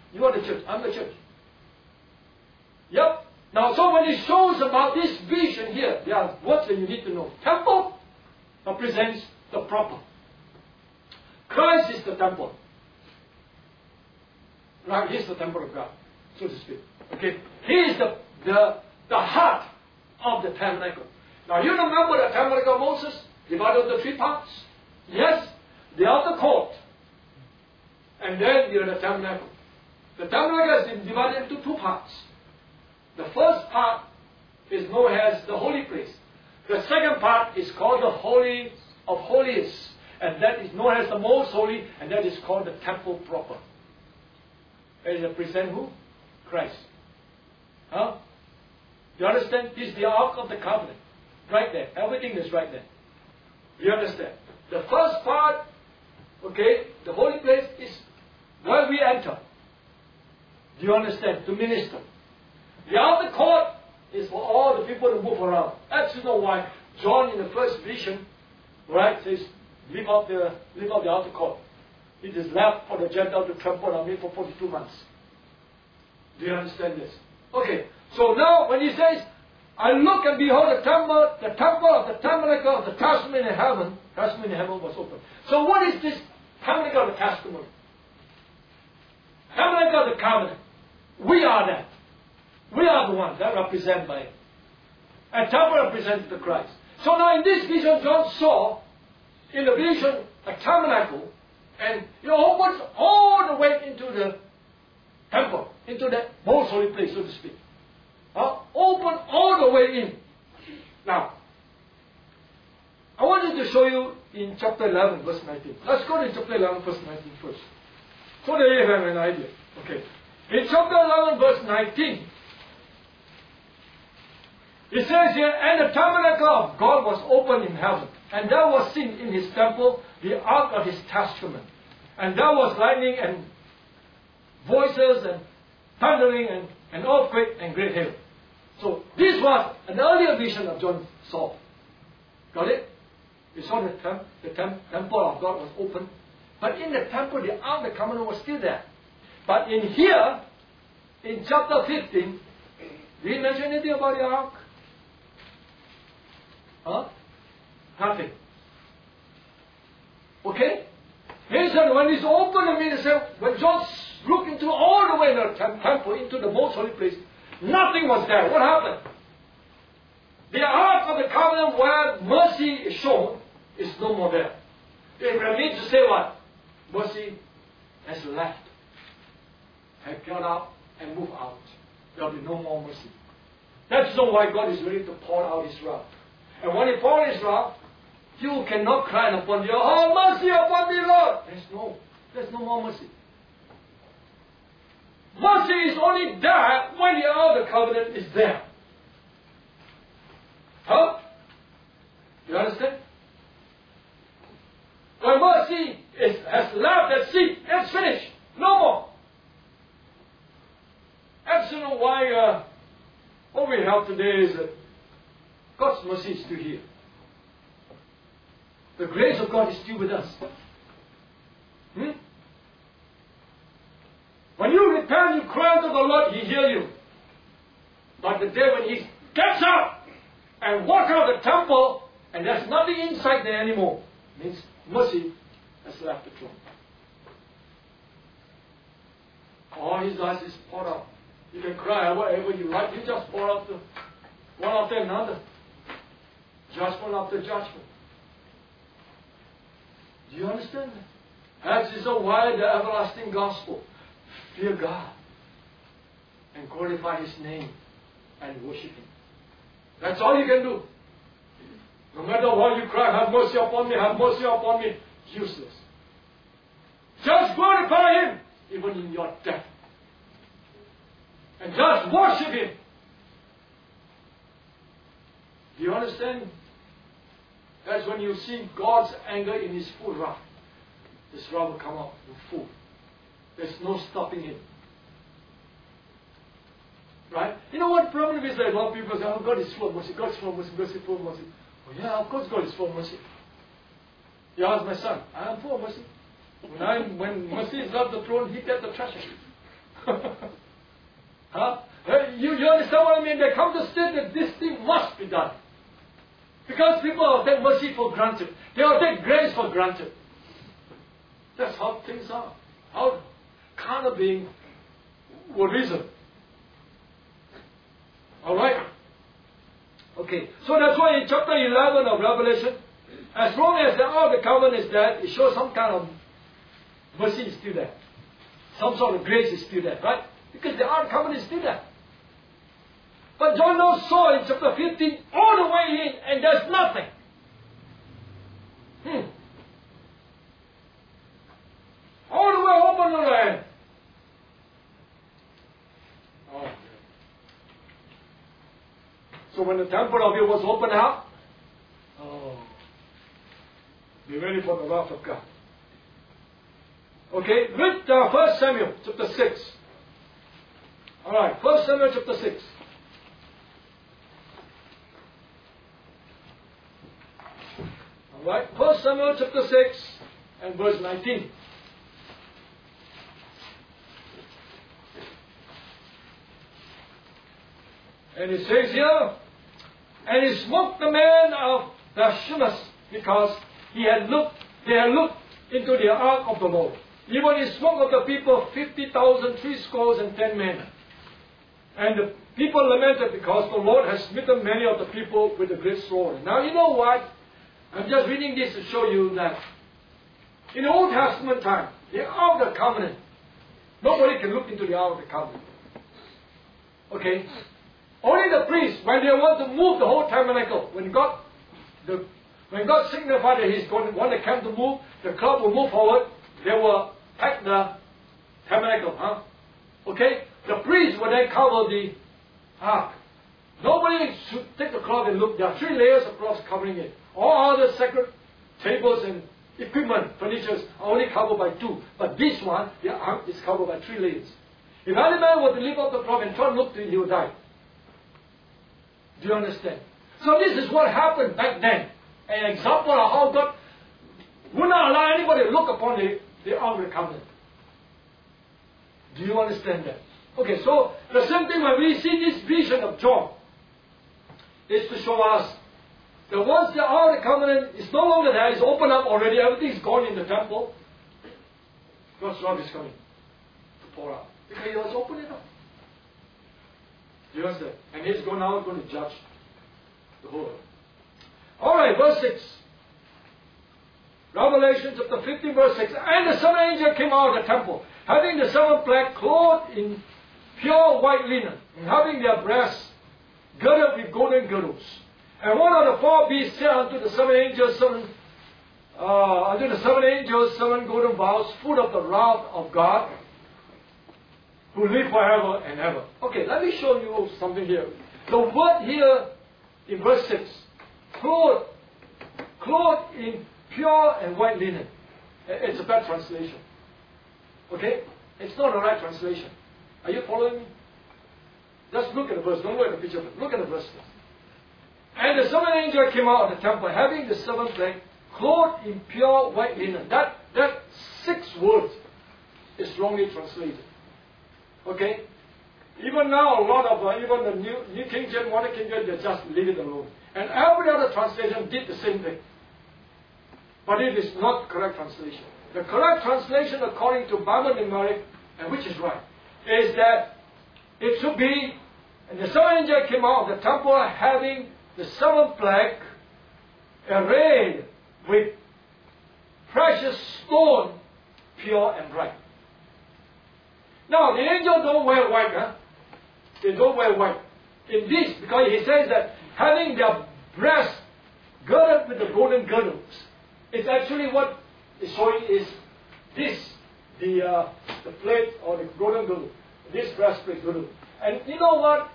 You are the church. I'm the church. Yep. Now, so when it shows about this vision here, there are words that you need to know. Temple represents the proper. Christ is the temple. Right? He is the temple of God, so to speak. Okay? He is the, the, the heart of the tabernacle. Now, you remember the tabernacle of Moses? Divided into three parts. Yes? The outer court. And then you have the tabernacle. The tabernacle is divided into two parts. The first part is known as the holy place. The second part is called the Holy of Holies. And that is known as the most holy, and that is called the temple proper. And it represents who? Christ. Huh? You understand? This is the Ark of the Covenant. Right there. Everything is right there. You understand? The first part, okay, the holy place is where we enter. Do you understand? To minister. The outer court is for all the people to move around. That's you know why John in the first vision, right, says, leave out the leave out the outer court. It is left for the Gentile to trample on me for forty-two months. Do you understand this? Okay. So now when he says, I look and behold the temple, the temple of the tabernacle of the testimony in heaven, testimony in heaven was open. So what is this tabernacle of the testimony? Tabernacle of the covenant. We are that. We are the ones that represent by it. And temple represents the Christ. So now in this vision, John saw in the vision a tabernacle, and it opens all the way into the temple, into the most holy place, so to speak. Uh, open all the way in. Now, I wanted to show you in chapter eleven, verse nineteen. Let's go to chapter eleven, verse nineteen first. So that you have an idea. Okay. In chapter eleven, verse nineteen, it says here, and the tabernacle of God was opened in heaven, and there was seen in his temple the ark of his testament. And there was lightning and voices and thundering and an earthquake and great hail. So this was an earlier vision of John saw. Got it? You saw the, temp, the temp, temple of God was open. But in the temple, the ark of the covenant was still there. But in here, in chapter fifteen, did he mention anything about the ark? Huh? Nothing. Okay? He said when it's open, I mean, he said, when John looked into all the way in the temple, into the most holy place, nothing was there. What happened? The ark of the covenant where mercy is shown is no more there. It means to say what? Mercy has left, has got out and moved out. There will be no more mercy. That's not why God is ready to pour out His wrath. And when He pours His wrath, you cannot cry upon you, oh, mercy upon me, Lord. There's no, there's no more mercy. Mercy is only there when the ark of the covenant is there. Huh? You understand? When mercy is, has left at sea, it's finished. No more. That's you know why uh, what we have today is that God's mercy is still here. The grace of God is still with us. Hmm? When you repent, you cry to the Lord, He hears you. But the day when He gets up and walks out of the temple and there's nothing inside there anymore, means mercy has left the throne. All His life is poured out. You can cry whatever you like. You just pour out the one after another. Judgment after judgment. Do you understand that? That is why the everlasting gospel. Fear God. And glorify His name. And worship Him. That's all you can do. No matter what you cry, have mercy upon me, have mercy upon me. Useless. Just glorify Him. Even in your death. And just worship Him. Do you understand? That's when you see God's anger in His full wrath. This wrath will come out in full. There's no stopping Him. Right? You know what problem is that a lot of people say, oh, God is full of mercy, God is full of mercy, God is full of mercy. Oh yeah, of course God is full of mercy. You ask my son, I am full of mercy. When, I, when mercy is left the throne, He gets the treasure. Huh? You, you understand what I mean? They come to state that this thing must be done. Because people will take mercy for granted. They will take grace for granted. That's how things are. How carnal being will reason. Alright? Okay. So that's why in chapter eleven of Revelation, as long as the Ark of the Covenant is there, it shows some kind of mercy is still there. Some sort of grace is still there, right? Because the Ark of the Covenant is still there. But John now saw in chapter fifteen all the way in, and there's nothing. Hmm. All the way open to the end. Oh. So when the temple of it was opened up, oh, be ready for the wrath of God. Okay, read uh, First Samuel chapter six. All right, First Samuel chapter six. All right, First Samuel chapter six and verse nineteen. And it says here, and he smote the man of Bethshemesh because he had looked, they had looked into the ark of the Lord. Even he smote of the people fifty thousand, three scores and ten men. And the people lamented because the Lord has smitten many of the people with a great sword. Now you know what? I'm just reading this to show you that in the Old Testament time, the Ark of the Covenant, nobody can look into the Ark of the Covenant. Okay? Only the priests, when they want to move the whole tabernacle, when God, the, when God signified that He's going to want the camp to move, the cloud will move forward, they will pack the tabernacle, huh? Okay? The priests will then cover the ark. Nobody should take the cloth and look. There are three layers of cloth covering it. All other sacred tables and equipment, furnitures are only covered by two. But this one, the ark is covered by three layers. If any man were to lift up the cloth and try to look to it, he would die. Do you understand? So this is what happened back then. An example of how God would not allow anybody to look upon the, the Ark of the Covenant. Do you understand that? Okay, so the same thing when we see this vision of John, is to show us that once the Ark of the Covenant is no longer there, it's opened up already, everything's gone in the temple, God's wrath is coming to pour out. Because He has opened it up. Do you understand? And He's going now going to judge the whole earth. Alright, verse six. Revelation chapter fifteen, verse six. And the seventh angel came out of the temple, having the seven plagues, clothed in pure white linen, and having their breasts girded with golden girdles. And one of the four beasts said unto the seven angels, seven, uh, unto the seven angels, seven golden vials, full of the wrath of God, who live forever and ever. Okay, let me show you something here. The word here in verse six, clothed, clothed in pure and white linen. It's a bad translation. Okay? It's not the right translation. Are you following me? Just look at the verse. Don't look at the picture. Look at the verse. And the seventh angel came out of the temple, having the seventh plague, clothed in pure white linen. That, that six words is wrongly translated. Okay? Even now, a lot of, uh, even the New, New King James, Modern King James, they just leave it alone. And every other translation did the same thing. But it is not correct translation. The correct translation, according to Bible Numeric, and which is right, is that it should be, and the seventh angel came out of the temple having the seventh plague, arrayed with precious stone, pure and bright. Now, the angels don't wear white, huh? They don't wear white. In this, because he says that having their breasts girded with the golden girdles, it's actually what is showing is this, the uh, the plate or the golden girdle, this breastplate girdle. And you know what?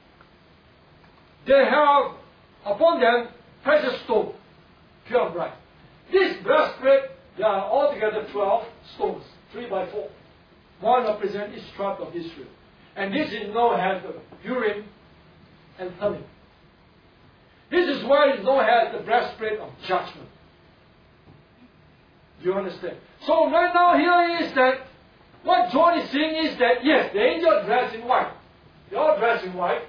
They have upon them precious stone, pure and bright. This breastplate, there are altogether twelve stones, three by four. One represents each tribe of Israel. And this is known as the Urim and Thummim. This is why it's known as the breastplate of judgment. Do you understand? So right now here is that what John is saying is that, yes, the angel dressed in white. They all dressed in white.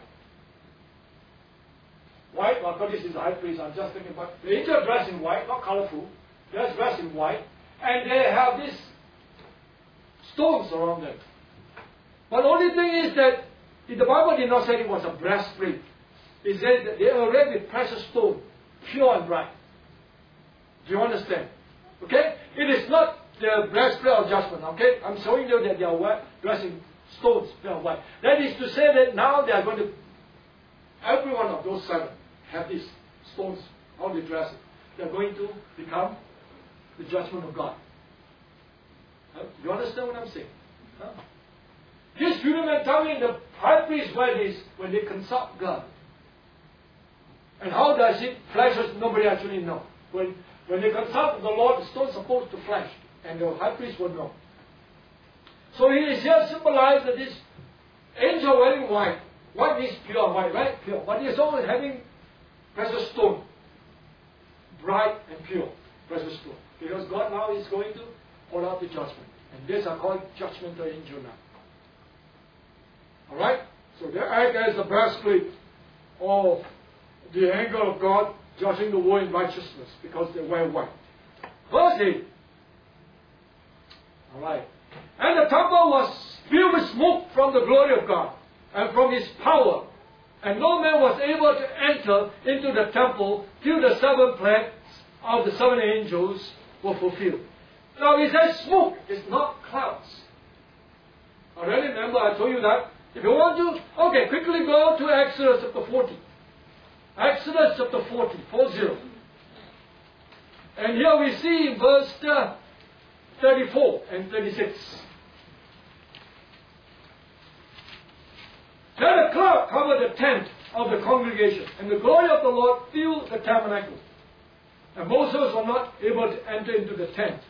White, well, because this is the high priest, I'm just thinking about the angel dressed in white, not colorful. They're dressed in white. And they have these stones around them. But the only thing is that the Bible did not say it was a breastplate. It said that they are arrayed with precious stone, pure and bright. Do you understand? Okay? It is not the breastplate of judgment. Okay? I'm showing you that they are white, dressed in stones, they are white. That is to say that now they are going to, every one of those seven have these stones, how they dress it. They are going to become the judgment of God. Huh? Do you understand what I'm saying? Huh? This Urim telling the high priest wear this when they consult God. And how does it flashes? Nobody actually knows. When when they consult the Lord, the stone's supposed to flash, and the high priest will know. So he is here symbolized that this angel wearing white. White means pure, white, right? Pure. But he is always having precious stone, bright and pure precious stone, because God now is going to pour out the judgment, and these are called judgmental angel now. All right? So they act as the breastplate of the anger of God, judging the world in righteousness, because they wear white. Verse eight. All right. And the temple was filled with smoke from the glory of God and from His power, and no man was able to enter into the temple till the seven plagues of the seven angels were fulfilled. Now it says smoke, it's not clouds. Already remember I told you that. If you want to, okay, quickly go to Exodus chapter forty. Exodus chapter forty, four zero. And here we see in verse uh, thirty-four and thirty-six. Then a cloud covered the tent of the congregation, and the glory of the Lord filled the tabernacle. And Moses was not able to enter into the tent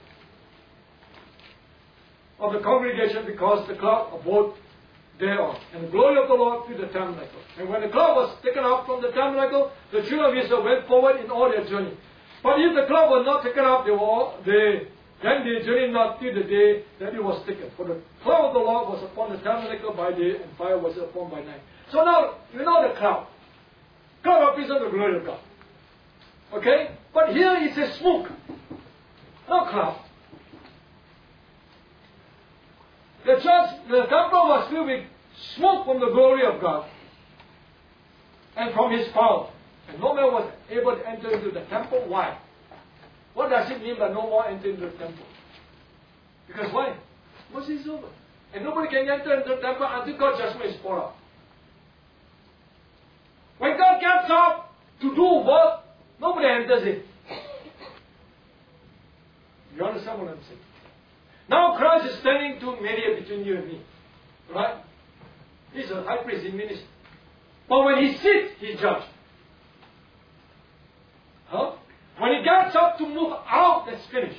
of the congregation because the cloud abode thereon. And the glory of the Lord filled the tabernacle. And when the cloud was taken up from the tabernacle, the children of Israel went forward in all their journey. But if the cloud was not taken up, they were all, they, then they journeyed not till the day that it was taken. For the cloud of the Lord was upon the tabernacle by day, and fire was upon by night. So now, you know the cloud. Cloud represents the glory of God. Okay? But here it says smoke. No cloud. The church, the temple was filled with smoke from the glory of God and from His power. And no man was able to enter into the temple. Why? What does it mean by no more enter into the temple? Because why? Moses is over. And nobody can enter into the temple until God's judgment is poured out. When God gets up to do work, nobody enters it. You understand what I'm saying? Now Christ is standing to mediate between you and me. Right? He's a high priest in ministry. But when he sits, he judges. Huh? When he gets up to move out, that's finished.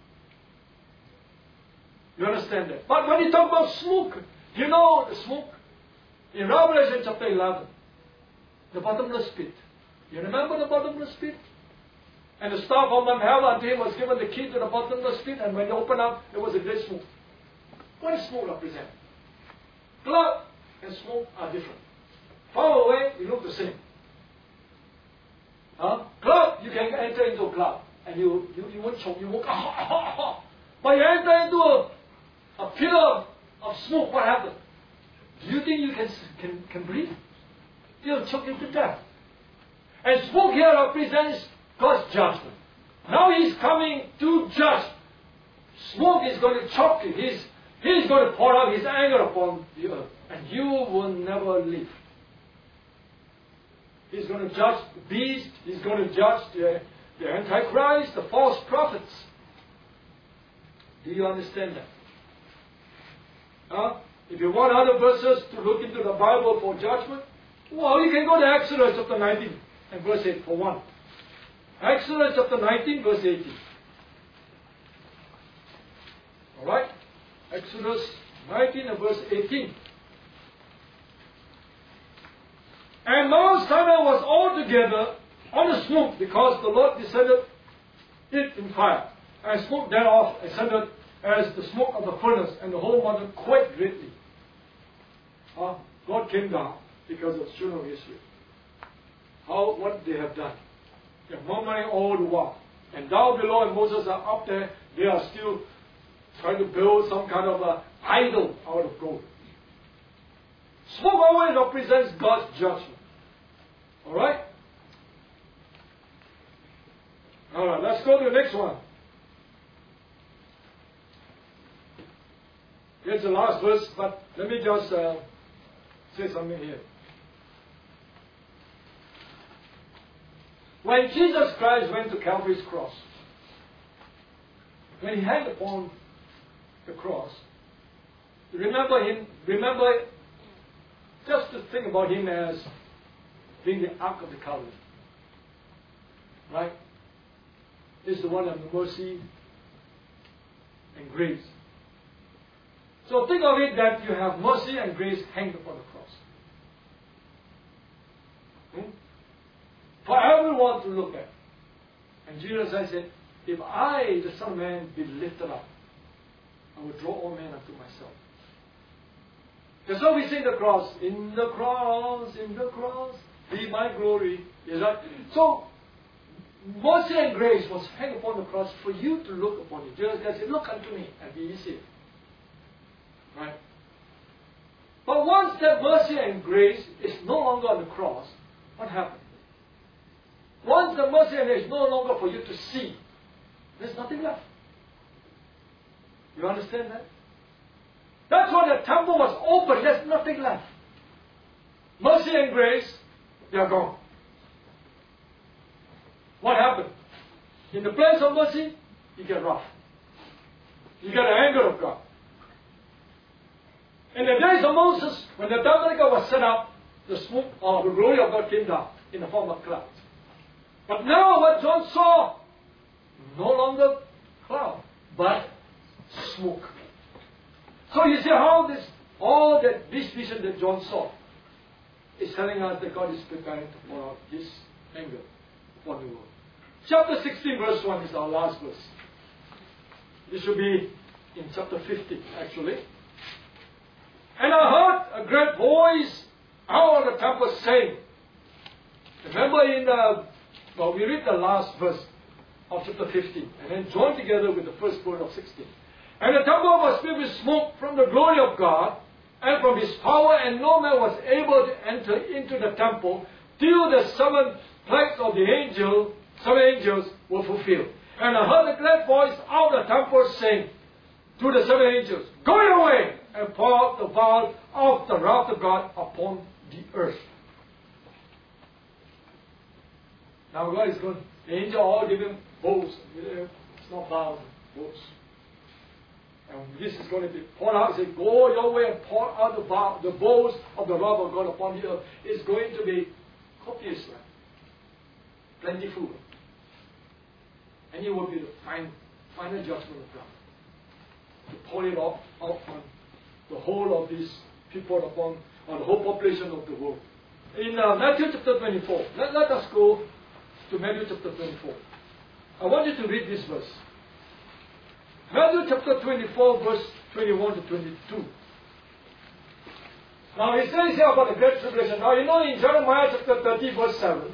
You understand that? But when you talk about smoke, you know the smoke? In Revelation chapter eleven, the bottomless pit. You remember the bottomless pit? And the star from heaven until him was given the key to the bottomless pit, and when they opened up, there was a great smoke. What does smoke represent? Cloud and smoke are different. Far away, you look the same. Huh? Cloud, you can enter into a cloud, and you, you, you won't choke, you won't, ah, ah, ah, ah. But you enter into a, a pillar of smoke, what happens? Do you think you can, can, can breathe? You'll choke you to death. And smoke here represents God's judgment. Now He's coming to judge. Smoke is going to choke you. He's, he's going to pour out His anger upon the earth. And you will never live. He's going to judge the beast. He's going to judge the, the Antichrist, the false prophets. Do you understand that? Huh? If you want other verses to look into the Bible for judgment, well, you can go to Exodus chapter nineteen and verse eight for one. Exodus chapter nineteen, verse eighteen. Alright? Exodus nineteen and verse eighteen. And Mount Sinai was altogether on the smoke, because the Lord descended it in fire, and smoke thereof ascended as the smoke of the furnace, and the whole mountain quaked greatly. Uh, God came down because of the children of Israel. How, what they have done. They are murmuring all the while. And down below, and Moses are up there, they are still trying to build some kind of a idol out of gold. Smoke always represents God's judgment. Alright? Alright, let's go to the next one. Here's the last verse, but let me just uh, say something here. When Jesus Christ went to Calvary's cross, when he hung upon the cross, remember him, remember, just to think about him as being the Ark of the Covenant. Right? He's the one of the mercy and grace. So think of it that you have mercy and grace hanged upon the cross. Hmm? For everyone to look at. And Jesus said, if I, the Son of Man, be lifted up, I will draw all men unto myself. That's why we sing the cross. In the cross, in the cross, be my glory. Is that? So, mercy and grace was hanged upon the cross for you to look upon it. Jesus said, look unto me and be saved. Right? But once that mercy and grace is no longer on the cross, what happened? Once the mercy and grace is no longer for you to see, there's nothing left. You understand that? That's why the temple was open. There's nothing left. Mercy and grace, they are gone. What happened? In the place of mercy, you get wrath. You get the anger of God. In the days of Moses, when the tabernacle was set up, the smoke or the glory of God came down in the form of clouds. But now what John saw, no longer cloud, but smoke. So you see how this, all that this vision that John saw is telling us that God is preparing to pour out His anger upon the world. Chapter sixteen verse one is our last verse. This should be in chapter fifteen actually. And I heard a great voice out of the temple saying, remember in the, well we read the last verse of chapter fifteen and then join together with the first word of sixteen. And the temple was filled with smoke from the glory of God and from His power, and no man was able to enter into the temple till the seven plagues of the angel, seven angels were fulfilled. And I heard a great voice out of the temple saying to the seven angels, go your way and pour out the vial of the wrath of God upon the earth. Now God is going, the angel all giving bowls. It's not vials, bowls. And this is going to be poured out. He said, go your way and pour out the, bow, the bowls of the wrath of God upon the earth. It's going to be copious land. Plentiful. And it will be the final, final judgment of God. To pour it off out on the whole of these people upon, on the whole population of the world. In uh, Matthew chapter twenty-four, let, let us go to Matthew chapter twenty-four. I want you to read this verse. Matthew chapter twenty-four, verse twenty-one to twenty-two. Now it says here about the Great Tribulation. Now you know in Jeremiah chapter thirty, verse seven,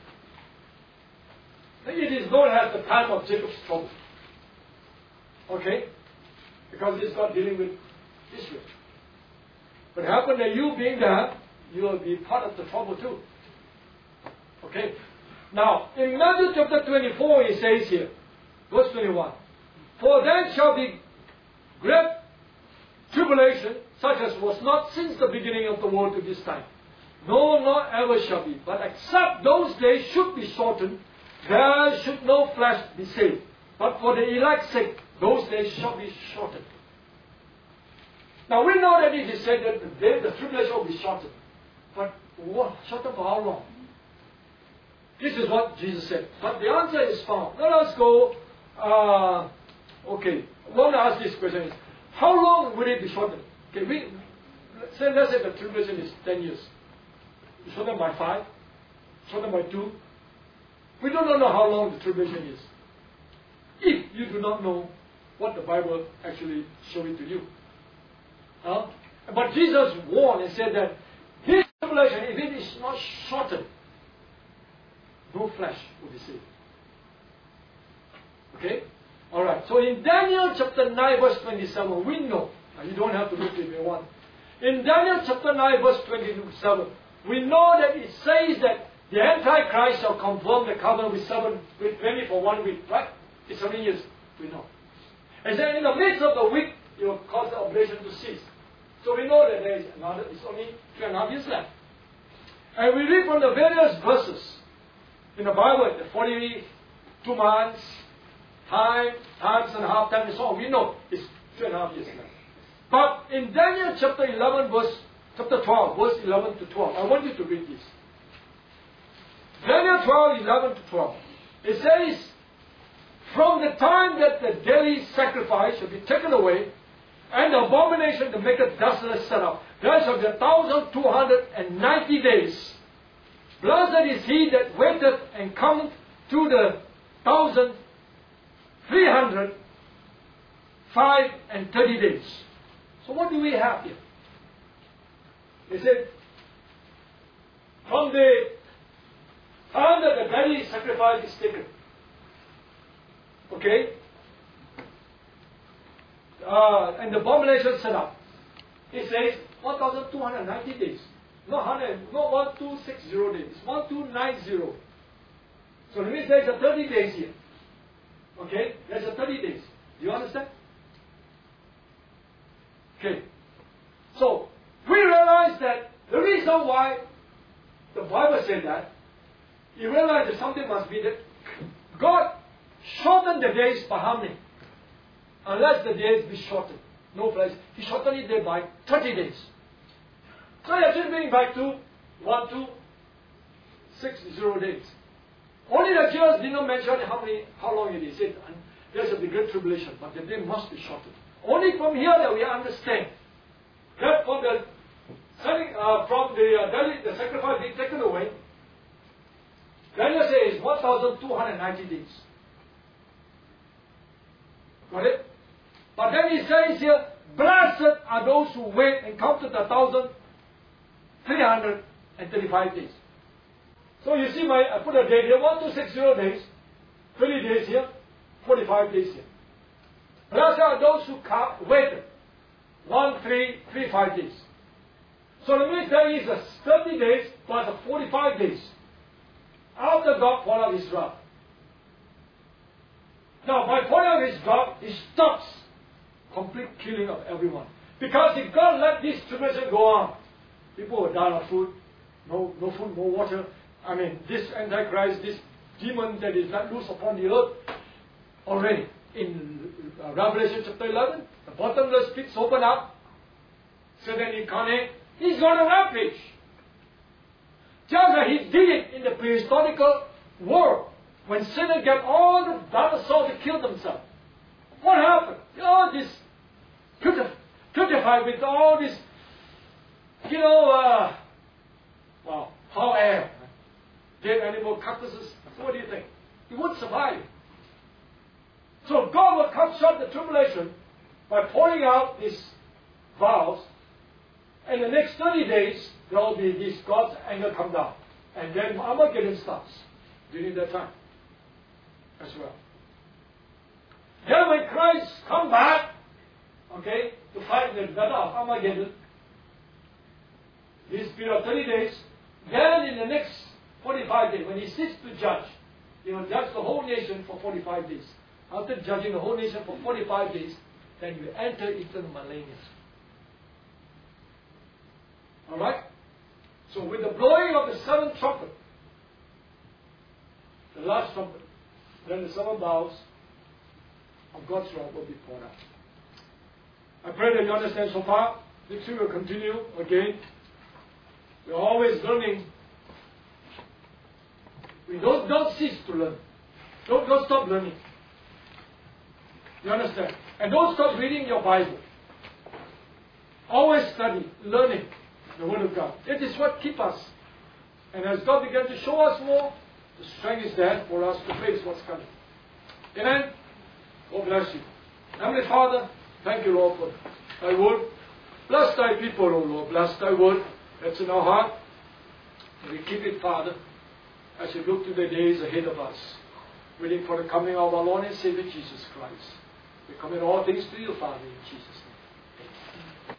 it is known as the time of Jacob's trouble. Okay? Because it's God dealing with Israel. But it happened that you being there, you will be part of the trouble too. Okay? Now, in Matthew chapter twenty-four, it says here, verse twenty-one, for then shall be great tribulation, such as was not since the beginning of the world to this time. No, nor ever shall be. But except those days should be shortened, there should no flesh be saved. But for the elect's sake, those days shall be shortened. Now we know that it is said that the day the tribulation will be shortened. But what? Shortened for how long? This is what Jesus said. But the answer is found. Let us go. Uh, okay. I want to ask this question is, how long will it be shortened? Okay, we say let's say the tribulation is ten years. You shorten by five, shorten by two. We do not know how long the tribulation is. If you do not know what the Bible actually showing to you. Huh? But Jesus warned and said that this tribulation, if it is not shortened, no flesh will be saved. Okay? Alright, so in Daniel chapter nine verse twenty-seven, we know, you don't have to look if you want. In Daniel chapter nine verse twenty-seven, we know that it says that the Antichrist shall confirm the covenant with seven, with twenty for one week, right? It's seven years, we know. And then in the midst of the week, it will cause the oblation to cease. So we know that there is another, it's only three and a half years left. And we read from the various verses in the Bible, the forty-two months, time, times and a half time, and so on. We know it's three and a half years left. But in Daniel chapter eleven, verse chapter twelve, verse eleven to twelve, I want you to read this. Daniel twelve, eleven to twelve. It says, from the time that the daily sacrifice shall be taken away, and the abomination to make a desolate set up, there shall be a thousand two hundred and ninety days. Blessed is he that waiteth and cometh to the thousand three hundred five and thirty days. So what do we have here? They said, from the time that the daily sacrifice is taken, okay, uh, and the abomination set up, it says one thousand two hundred ninety days. Not one hundred, not one two six zero days, one two nine zero. So that means there's a thirty days here. Okay, there's a thirty days. Do you understand? Okay. So we realize that the reason why the Bible said that, you realize that something must be that God shortened the days by how many? Unless the days be shortened. No place. He shortened it by thirty days. So he actually bring back to one two six zero days. Only the Jews did not mention how many, how long it is. It, and there's a bigger tribulation, but the day must be shortened. Only from here that we understand that from the setting, uh, from the uh, daily, the sacrifice being taken away, Daniel says one thousand two hundred ninety days. Got it? But then he says here, blessed are those who wait and come to the thousand three hundred and thirty-five days. So you see, my I put a date here, one two six zero days, thirty days here, forty-five days here. Blessed are those who come, wait, one three three five days. So that means there is a thirty days plus a forty-five days after God poured out His wrath. Now, by pouring out His wrath, He stops complete killing of everyone. Because if God let this tribulation go on, people will die of food, no, no food, no water. I mean, this Antichrist, this demon that is let loose upon the earth, already in uh, Revelation chapter eleven, the bottomless pits open up, Satan incarnate, he's going to rampage. Just like he did it in the prehistorical world, when Satan got all the dinosaurs to kill themselves. What happened? All this purified with all this, you know, uh, well, hot air, dead animal carcasses. So what do you think? He won't survive. So God will cut short the tribulation by pouring out these vials, and the next thirty days there will be this God's anger come down, and then Armageddon starts during that time as well. Then when Christ come back, okay, to fight the battle of Armageddon, this period of thirty days, then in the next forty-five days, when He sits to judge, He will judge the whole nation for forty-five days. After judging the whole nation for forty-five days, then you enter eternal millennium. Alright? So with the blowing of the seventh trumpet, the last trumpet, then the seven bowls of God's wrath will be poured out. I pray that you understand so far. Next week we'll continue again. We're always learning. We don't, don't cease to learn. Don't, don't stop learning. You understand? And don't stop reading your Bible. Always study, learning the Word of God. It is what keeps us. And as God begins to show us more, the strength is there for us to face what's coming. Amen? God bless you. Heavenly Father, thank you, Lord, for thy word. Bless thy people, O Lord. Bless thy word that's in our heart. And we keep it, Father, as we look to the days ahead of us, waiting for the coming of our Lord and Savior Jesus Christ. We commit all things to you, Father, in Jesus' name. Amen.